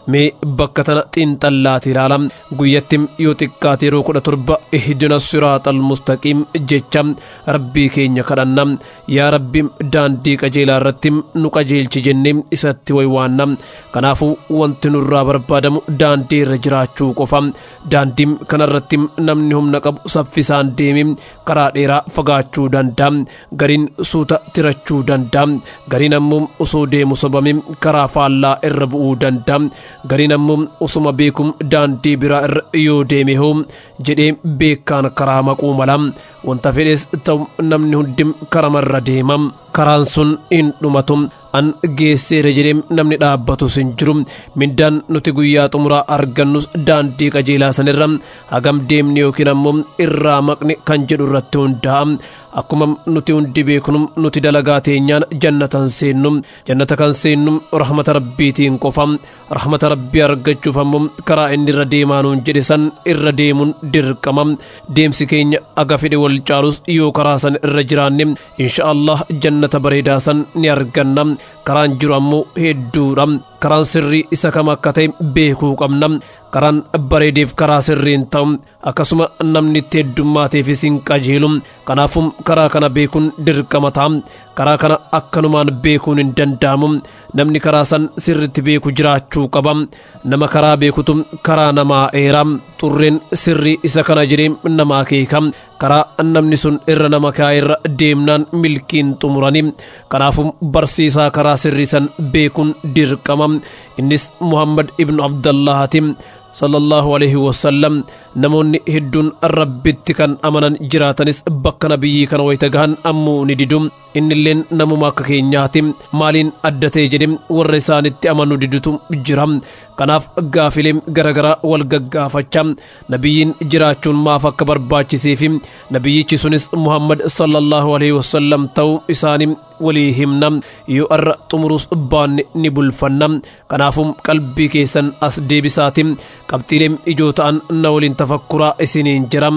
mee bakka tana xiinxallaati ilaala guyyatti yoo xiqqaate yeroo kudha torba ihdina siraatal mustaqiim jecha rabbii keenya kadhanna yaa rabbi daandii qajeelaa irratti nu qajeelchi jennee isatti waywaanna kanaafuu wanti nurraa barbaadamu daandii irra jiraachuu qofa daandii kanarratti namni humna qabu saffisaan deeme karaa dheeraa fagaachuu danda'a gariin suuta tirachuu danda'a gariin ammoo osoo deemu sobame karaa faallaa irra bu'uu danda'a gariin ammoo osuma beekum daandii biraa irra yoo deeme hoo jedhee beekaan karaa maquu mala wanta fedhes ta'u namni hundi karamarra deema karaan sun hin dhumatu an geesseera jedhee namni dhaabbatus hin jiru mindaan nuti guyyaa xumuraa argannus daandii qajeelaa sanirra hagam deemne yookiin ammoo irraa maqne kan jedhu irratti hundaa'a akkuma nuti hundi beeknu nuti dalagaa teenyaan jannatan seennu jannata kan seennu rahmata rabbiitiin qofa rahmata rabbii argachuuf ammoo karaa inni irra deemaa nuun jedhe san irra deemuun dirqama deemsi keenya aga fedhe wal caalus yoo karaa san irra jiraanne insha Allah jannata bareedaa san ni arganna karaan jiru ammoo hedduudha karaan sirrii isa kam akka ta'e beekuu qabna karaan bareedeef karaa sirriin ta'u akkasuma namni itti heddummateefis hin qajeelu kanaafuu karaa kana beekuun dirqama ta'a karaa kana akkanumaan beekuun hin danda'amu namni karaa san sirritti beeku jiraachuu qaba nama karaa beekutu karaa namaa eera xurreen sirrii isa kana jedhee namaa keeka karaa namni sun irra nama kaa'e irra deemnaan milkiin xumurani kanaafuu barsiisaa karaa sirrii san beekuun dirqama innis Muhammad ibn Abdallahaati sallallahu alaihi wasallam namoonni hedduun rabbitti kan amanan jiraatanis bakka nabiyyi kana wayita gahan ammuu ni didu innilleen namuma akka keenyaati maaliin adda ta'e jedhe warra isaanitti amanu didutu jira kanaaf gaafilee garagaraa wal gaggaafachaa nabiyyiin jiraachuun maaf akka barbaachiseefi nabiyyichi sunis Muhammad sallallahu alaihi wasallam ta'uu isaanii walii himna yoo arra xumuruus baanne ni bulfanna kanaafuu qalbii keessan as deebisaati qabxiileen ijoo ta'an na waliin tafakkuraa isiniin jiram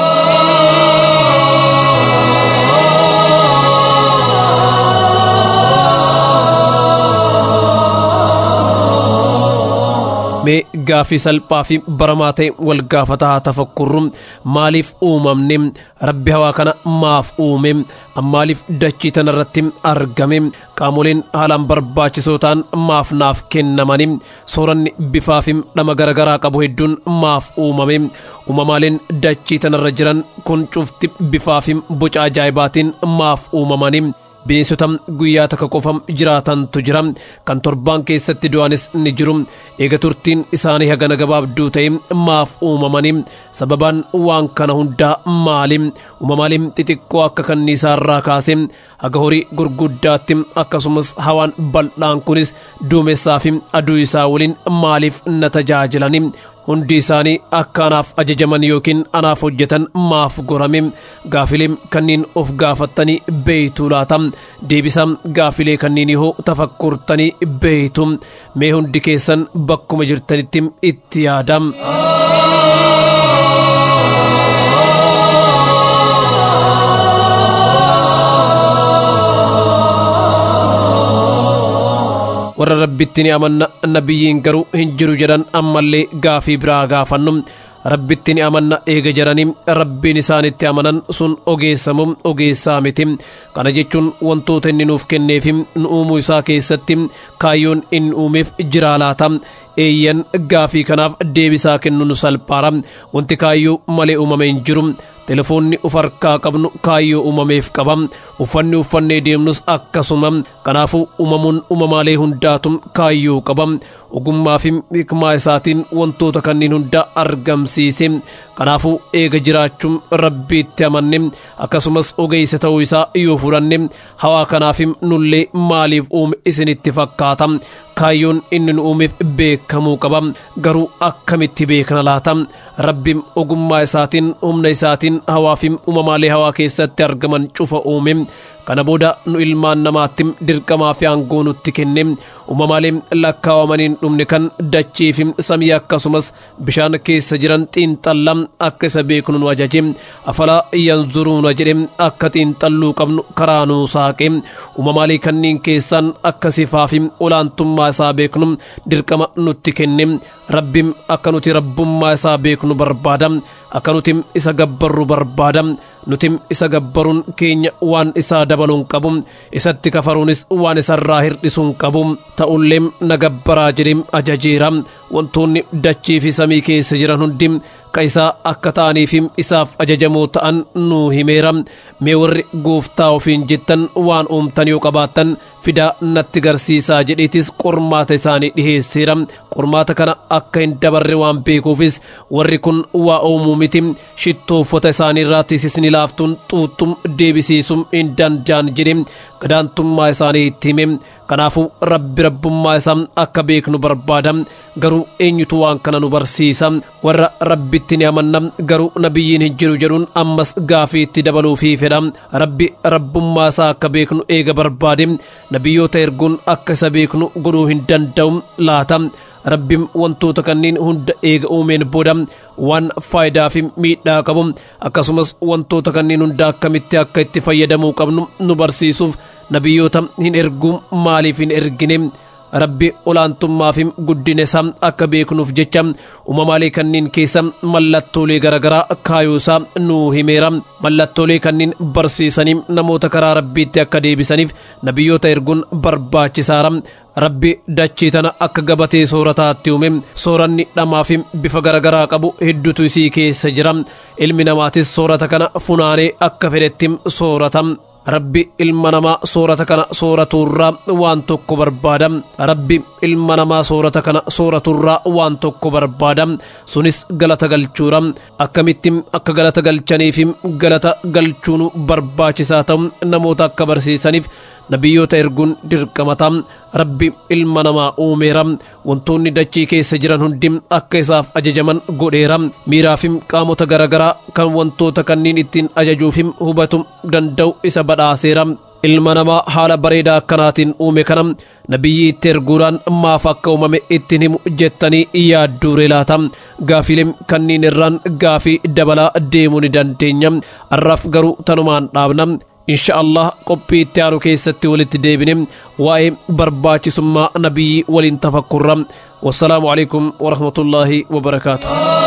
mee gaafii salphaa fi baramaa ta'e wal gaafataa tafakkurru maaliif uumamne rabbi hawaa kana maaf uume ammaaliif dachii tanarratti argame qaamoleen haalaan barbaachisoo ta'an maaf naaf kennamani sooranni bifaa fi dhama garagaraa qabu hedduun maaf uumame uumamaaleen dachii tanarra jiran kun cufti bifaa fi boca ajaa'ibaatiin maaf uumamani bineensota guyyaa takka qofam jiraatantu jira kan torbaan keessatti du'anis ni jiru eega turtiin isaanii hagana gabaabduu ta'e maaf uumamanii sababaan waan kana hundaa maali uumamaaleen xixiqqoo akka kanniisaarraa kaase haga horii gurguddaatti akkasumas hawaan bal'aan kunis duumessaa fi aduu isaa waliin maaliif na tajaajilanii hundi isaanii akka anaaf ajajaman yookiin anaaf hojjetan maaf gorame gaafilee kanniin of gaafattanii beeytu laata deebisa gaafilee kanniin hoo tafakkurtanii beeytu mee hundi keessan bakkuma jirtanitti itti yaadam warra rabbitti ni amanna nabiyyiin garuu hin jiru jedhan ammallee gaafii biraa gaafannu rabbitti ni amanna eega jedhanii rabbiin isaanitti amanan sun ogeessamu ogeessaa miti kana jechuun wantoota inni nuuf kenneefi nu uumuu isaa keessatti kaayyoon inni uumeef jiraa laata eeyyan gaafii kanaaf deebisaa kennuun salphaara wanti kaayyoo malee uumame hin jiru telefoonni uf harkaa qabnu kaayyoo uumameef qaba uffanni uffannee deemnus akkasuma kanaafuu uumamuun uumamaalee hundaatu kaayyoo qaba ogummaa fi hikmaa isaatiin wantoota kanneen hunda argamsiise kanaafuu eega jiraachuun rabbiitti amanne akkasumas ogeessa ta'uu isaa yoo fudhanne hawaa kanaaf nullee maaliif uume isinitti fakkaata kaayyoon inni nu uumeef beekamuu qaba garuu akkamitti beekna laata rabbi ogummaa isaatiin humna isaatiin hawaa fi uumamaalee hawaa keessatti argaman cufa uume kana booda nu ilmaan namaatti dirqamaa fi aangoo nutti kenne uumamaalee lakkaawamaniin dhumne kan dachii fi samii akkasumas bishaan keessa jiran xiinxalla akka isa beeknu nu ajaje afalaa yanzuruuna jedhe akka xiinxalluu qabnu karaa nuu saaqe uumamaalee kanniin keessaan akka sifaa fi olaantummaa olaantummaa isaa beeknu dirqama nutti kenne. Rabbiin akka nuti rabbummaa isaa beeknu barbaada, akka nuti isa gabbarru barbaada. Nuti isa gabbaruun keenya waan isaa dabaluun qabu, isatti kafaruunis waan isarraa hirdhisuun qabu. Ta'ullee na gabbaraa jedhee ajajeera. Wantoonni dachii fi samii keessa jiran hundi ka isaa akka ta'aniif isaaf ajajamoo ta'an nuu himeera. Mee warri gooftaa ofiin jettan waan uumtan yoo qabaattan fidaa natti garsiisaa jedheetis qormaata isaanii dhiheesseera. Qormaata kana akka hin dabarre waan beekuufis warri kun waa uumuu miti, shittoo uffata isaanii irraa tiisisni laaftuun xuuxxum deebisiisum hin danda'an jedhe gadaantummaa isaanii itti hime. Kanaafuu rabbi rabbummaa isaa akka beeknu barbaada. Garuu eenyutu waan kana nu barsiisa? Warra rabbitti ni amanna garuu nabiyyiin hin jiru jedhuun ammas gaafii itti dabaluufii fedha. Rabbi rabbummaa isaa akka beeknu eega barbaade nabiyyoota erguun akka isa beeknu godhuu hin danda'u laata? Rabbiin wantoota kanneen hunda eega uumeen booda waan faayidaa fi miidhaa qabu akkasumas wantoota kanneen hunda akkamitti akka itti fayyadamuu qabnu nu barsiisuuf nabiyyoota hin erguu maaliif hin ergine? Rabbi olaantummaa fi guddina isaa akka beeknuuf jecha uumamaalee kanneen keessa mallattoolee garaagaraa kaayuu isaa nuu himeera. Mallattoolee kanneen barsiisanii namoota karaa rabbiitti akka deebisaniif nabiyyoota erguun barbaachisaadha. Rabbi dachii tana akka gabatee soorataatti uume. Sooranni dhamaa fi bifa garaagaraa qabu hedduutu isii keessa jira. Ilmi namaatis soorata kana funaanee akka fedhetti soorata. Rabbi ilma namaa soorata kana sooraturraa waan tokko barbaada. Rabbi ilma namaa soorata kana sooraturraa waan tokko barbaada. Sunis galata galchuudha. Akkamitti akka galata galchaniif galata galchuun barbaachisaa ta'u namoota akka barsiisaniif nabiyyoota erguun dirqamata. Rabbi ilma namaa uumeera. Wantoonni dachii keessa jiran hundi akka isaaf ajajaman godheera. Miiraa fi qaamota garaagaraa kan wantoota kanneen ittiin ajajuuf hubatu danda'u isa badhaaseera. Ilma namaa haala bareedaa akkanaatiin uume kana nabiyyii itti erguudhaan maaf akka uumame ittiin himu jettanii yaadduure laata? Gaafiilee kanneen irraan gaafii dabalaa deemuu ni dandeenya. Har'aaf garuu tanumaan dhaabna. Insha Allah qophii itti aanu keessatti walitti deebine waa'ee barbaachisummaa nabiyyi waliin tafakkurra. Wassalaamu alaikum wa rahmatullahi wa barakaatuh.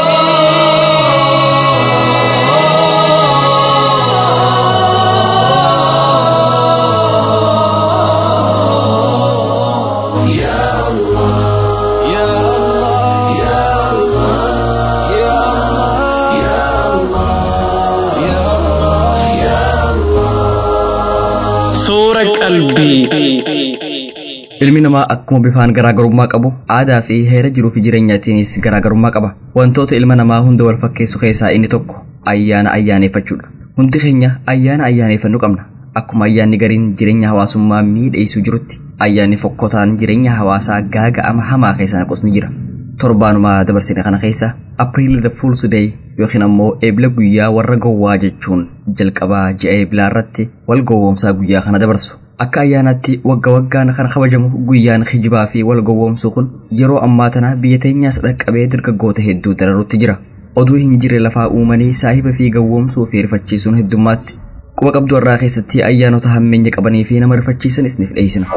Ilmi namaa akkuma bifaan garaagarummaa qabu aadaa fi heera jiruu fi jireenyaatiinis garaagarummaa qaba. Wantoota ilma namaa hunda wal fakkeessu keessaa inni tokko ayyaana ayyaaneffachuudha. Hundi keenya ayyaana ayyaaneffannu qabna. Akkuma ayyaanni gariin jireenya hawaasummaa miidheessuu jirutti ayyaanni fokkotaan jireenya hawaasaa gaaga'ama hamaa keessaa naqus ni jira. Torbaanuma dabarsine kana keessa April the Fool's Day yookiin ammoo eebila guyyaa warra gowwaa jechuun jalqabaa ji'a eebilaa irratti wal gowwoomsaa guyyaa kana dabarsu. Akka ayyaanaatti wagga waggaan kan kabajamu guyyaan kijibaa fi wal gowwoomsuu kun yeroo ammaa tana biyya teenyaas dhaqqabee dargaggoota hedduu dararutti jira. Oduu hin jirre lafaa uumanii saahiba fi gowwoomsuu fi rifachiisuun heddummaatti. Quba qabdu irraa keessatti ayyaanota hammeenya qabanii fi nama rifachiisan isiniif dhiyeessina.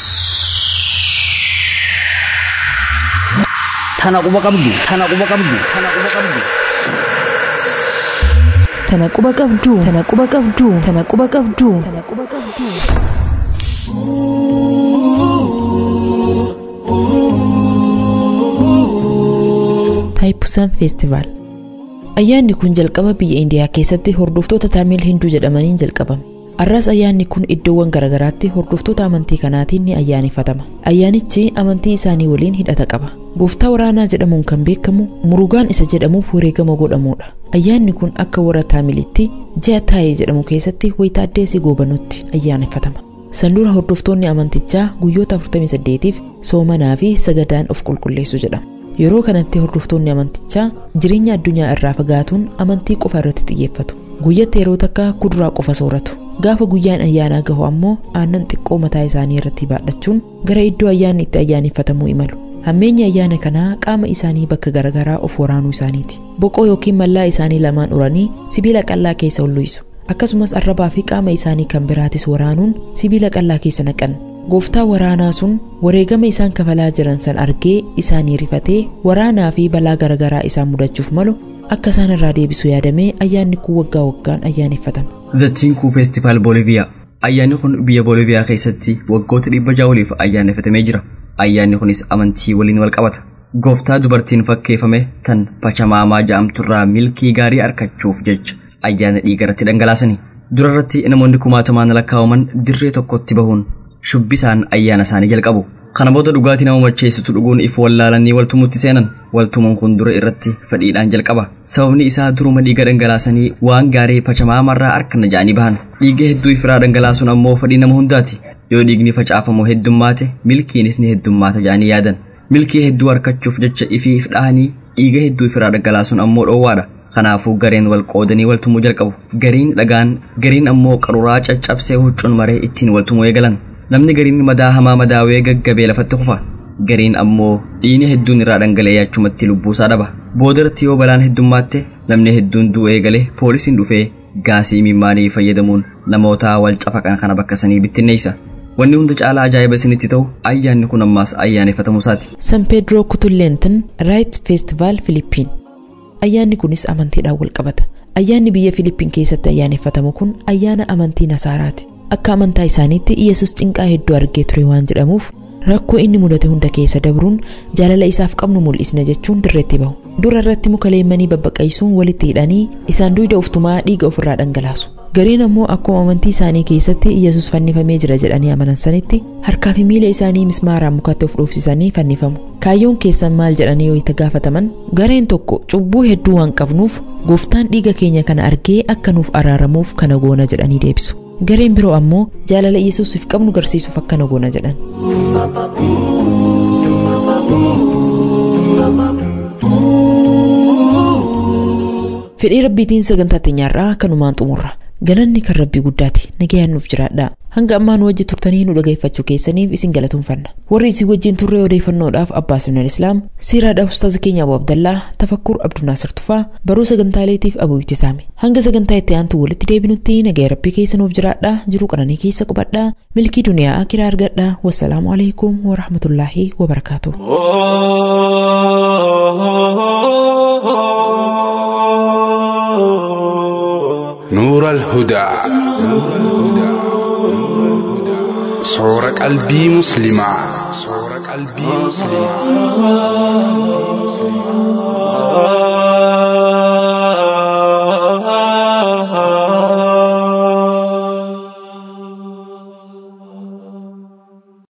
Tana quba qabdu, tana quba qabdu, tana quba qabdu. Tana quba qabdu, tana quba qabdu, tana quba qabdu, tana quba qabdu. Thaipusam Festival. Ayyaanni kun jalqaba biyya Indiyaa keessatti hordoftoota Taamil Hinduu jedhamaniin jalqabame. Arras ayyaanni kun iddoowwan garagaraatti hordoftoota amantii kanaatiin ni ayyaanifatama. Ayyaanichi amantii isaanii waliin hidhata qaba. Gooftaa waraanaa jedhamuun kan beekamu murugaan isa jedhamuuf wareegama godhamuudha. Ayyaanni kun akka warra Taamilitti ji'a Taayee jedhamu keessatti wayita addeessi goobanutti ayyaanifatama. Sandura hordoftoonni amantichaa guyyoota afurtamii saddeetiif soomanaa fi sagadaan of qulqulleessu jedhama. Yeroo kanatti hordoftoonni amantichaa jireenya addunyaa irraa fagaatuun amantii qofa irratti xiyyeeffatu. Guyyatti yeroo takka kuduraa qofa sooratu. Gaafa guyyaan ayyaanaa gahu ammoo aannan xiqqoo mataa isaanii irratti baadhachuun gara iddoo ayyaanni itti ayyaanifatamuu imalu. Hammeenyi ayyaana kanaa qaama isaanii bakka garagaraa of waraanuu isaaniiti. Boqoo yookiin mallaa isaanii lamaan uranii sibiila qallaa keessa ulluisu. Akkasumas arrabaa fi qaama isaanii kan biraatis waraanuun sibiila qallaa keessa naqan. gooftaa waraanaa sun wareegama isaan kafalaa jiran san argee isaanii rifatee waraanaa fi balaa garagaraa isaan mudachuuf malu akka isaan irraa deebisu yaadamee ayyaanni kun waggaa waggaan ayyaaneffatama. The Tinku Festival Bolivia. Ayyaanni kun biyya Boliviyaa keessatti waggoota dhibba ja'a oliif ayyaaneffatamee jira. Ayyaanni kunis amantii waliin wal qabata. Gooftaa dubartiin fakkeeffame tan Pachamaamaa jedhamturraa milkii gaarii argachuuf jecha ayyaana dhiigarratti dhangalaasani. Durarratti namoonni kumaatamaan lakkaa'aman dirree tokkotti bahuun shubbisaan ayyaana isaanii jalqabu. Kana booda dhugaatii nama macheessitu dhuguun if wallaalanii waltumutti seenan. Waltumuun kun dura irratti fedhiidhaan jalqaba. Sababni isaa duruma dhiiga dhangalaasanii waan gaarii Pachamaamarraa argana jedhanii bahan. Dhiiga hedduu ifiraa dhangalaasuun ammoo fedhii nama hundaati. Yoo dhiigni facaafamu heddummaate milkiinis ni heddummaata jedhanii yaadan. Milkii hedduu argachuuf jecha ifiif dhahanii dhiiga hedduu ifiraa dhangalaasuun ammoo dhoowwaadha. Kanaafuu gareen wal qoodanii waltumuu jalqabu. Gariin dhagaan, gariin ammoo qaruuraa caccabsee huccuun maree ittiin waltumuu eegalan. Namni gariin madaa hamaa madaawee gaggabee lafatti kufa. Gariin ammoo dhiigni hedduun irraa dhangala'ee achumatti lubbuusaa dhaba. Boodarratti yoo balaan heddummaate namni hedduun du'uu eegale poolisiin dhufee gaasii imimmaanii fayyadamuun namoota wal cafaqan kana bakka sanii bittinneessa. Wanni hunda caalaa ajaa'iba isinitti ta'u ayyaanni kun ammaas ayyaaneffatamu isaati. San Pedro Kutullentin Right Festival Philippine. Ayyaanni kunis amantiidhaan wal qabata. Ayyaanni biyya Philippine keessatti ayyaaneffatamu kun ayyaana amantii Nasaaraati. Akka amantaa isaaniitti Yesus cinqaa hedduu argee ture waan jedhamuuf rakkoo inni mudate hunda keessa dabruun jaalala isaaf qabnu mul'isna jechuun dirreetti bahu. Dura irratti muka leemmanii babbaqaysuun walitti hidhanii isaan duyda uftumaa dhiiga ofirraa dhangalaasu. Gariin ammoo akkuma amantii isaanii keessatti Yesus fannifamee jira jedhanii amanan sanitti harkaa fi miila isaanii mismaaraan mukatti of dhoofsisanii fannifamu. Kaayyoon keessan maal jedhanii yoo itti gaafataman gareen tokko cubbuu hedduu waan qabnuuf gooftaan dhiiga keenya kana argee akka nuuf araaramuuf kana goona jedhanii deebisu. Gareen biroo ammoo jaalala Yesuusiif qabnu garsiisuuf akkana goona jedhan. Fedhii rabbiitiin sagantaa teenyaarraa kanumaan xumurra. Galanni kan rabbii guddaati. Nagayaan nuuf jiraadhaa. Hanga ammaa nu wajji turtanii nu dhaggeeffachuu keessaniif isin galatoomfanna. Warri isin wajjin turre odeeffannoodhaaf Abbaas Ibn Islaam, siiraadhaaf Ustaaz keenya Abu Abdallaa, Tafakkur Abduu Naasir Tufaa, baruu sagantaaleetiif Abuu Ibtisaame. Hanga sagantaa itti aantu walitti deebinutti nagaya rabbii keessa nuuf jiraadhaa. Jiruu qananii keessa qubadhaa. Milkii duniyaa akiraa argadhaa. Wassalaamu alaikum wa rahmatullaahi wa barakaatuh. نور الهدى صورة قلبي مسلمة صورة قلبي مسلمة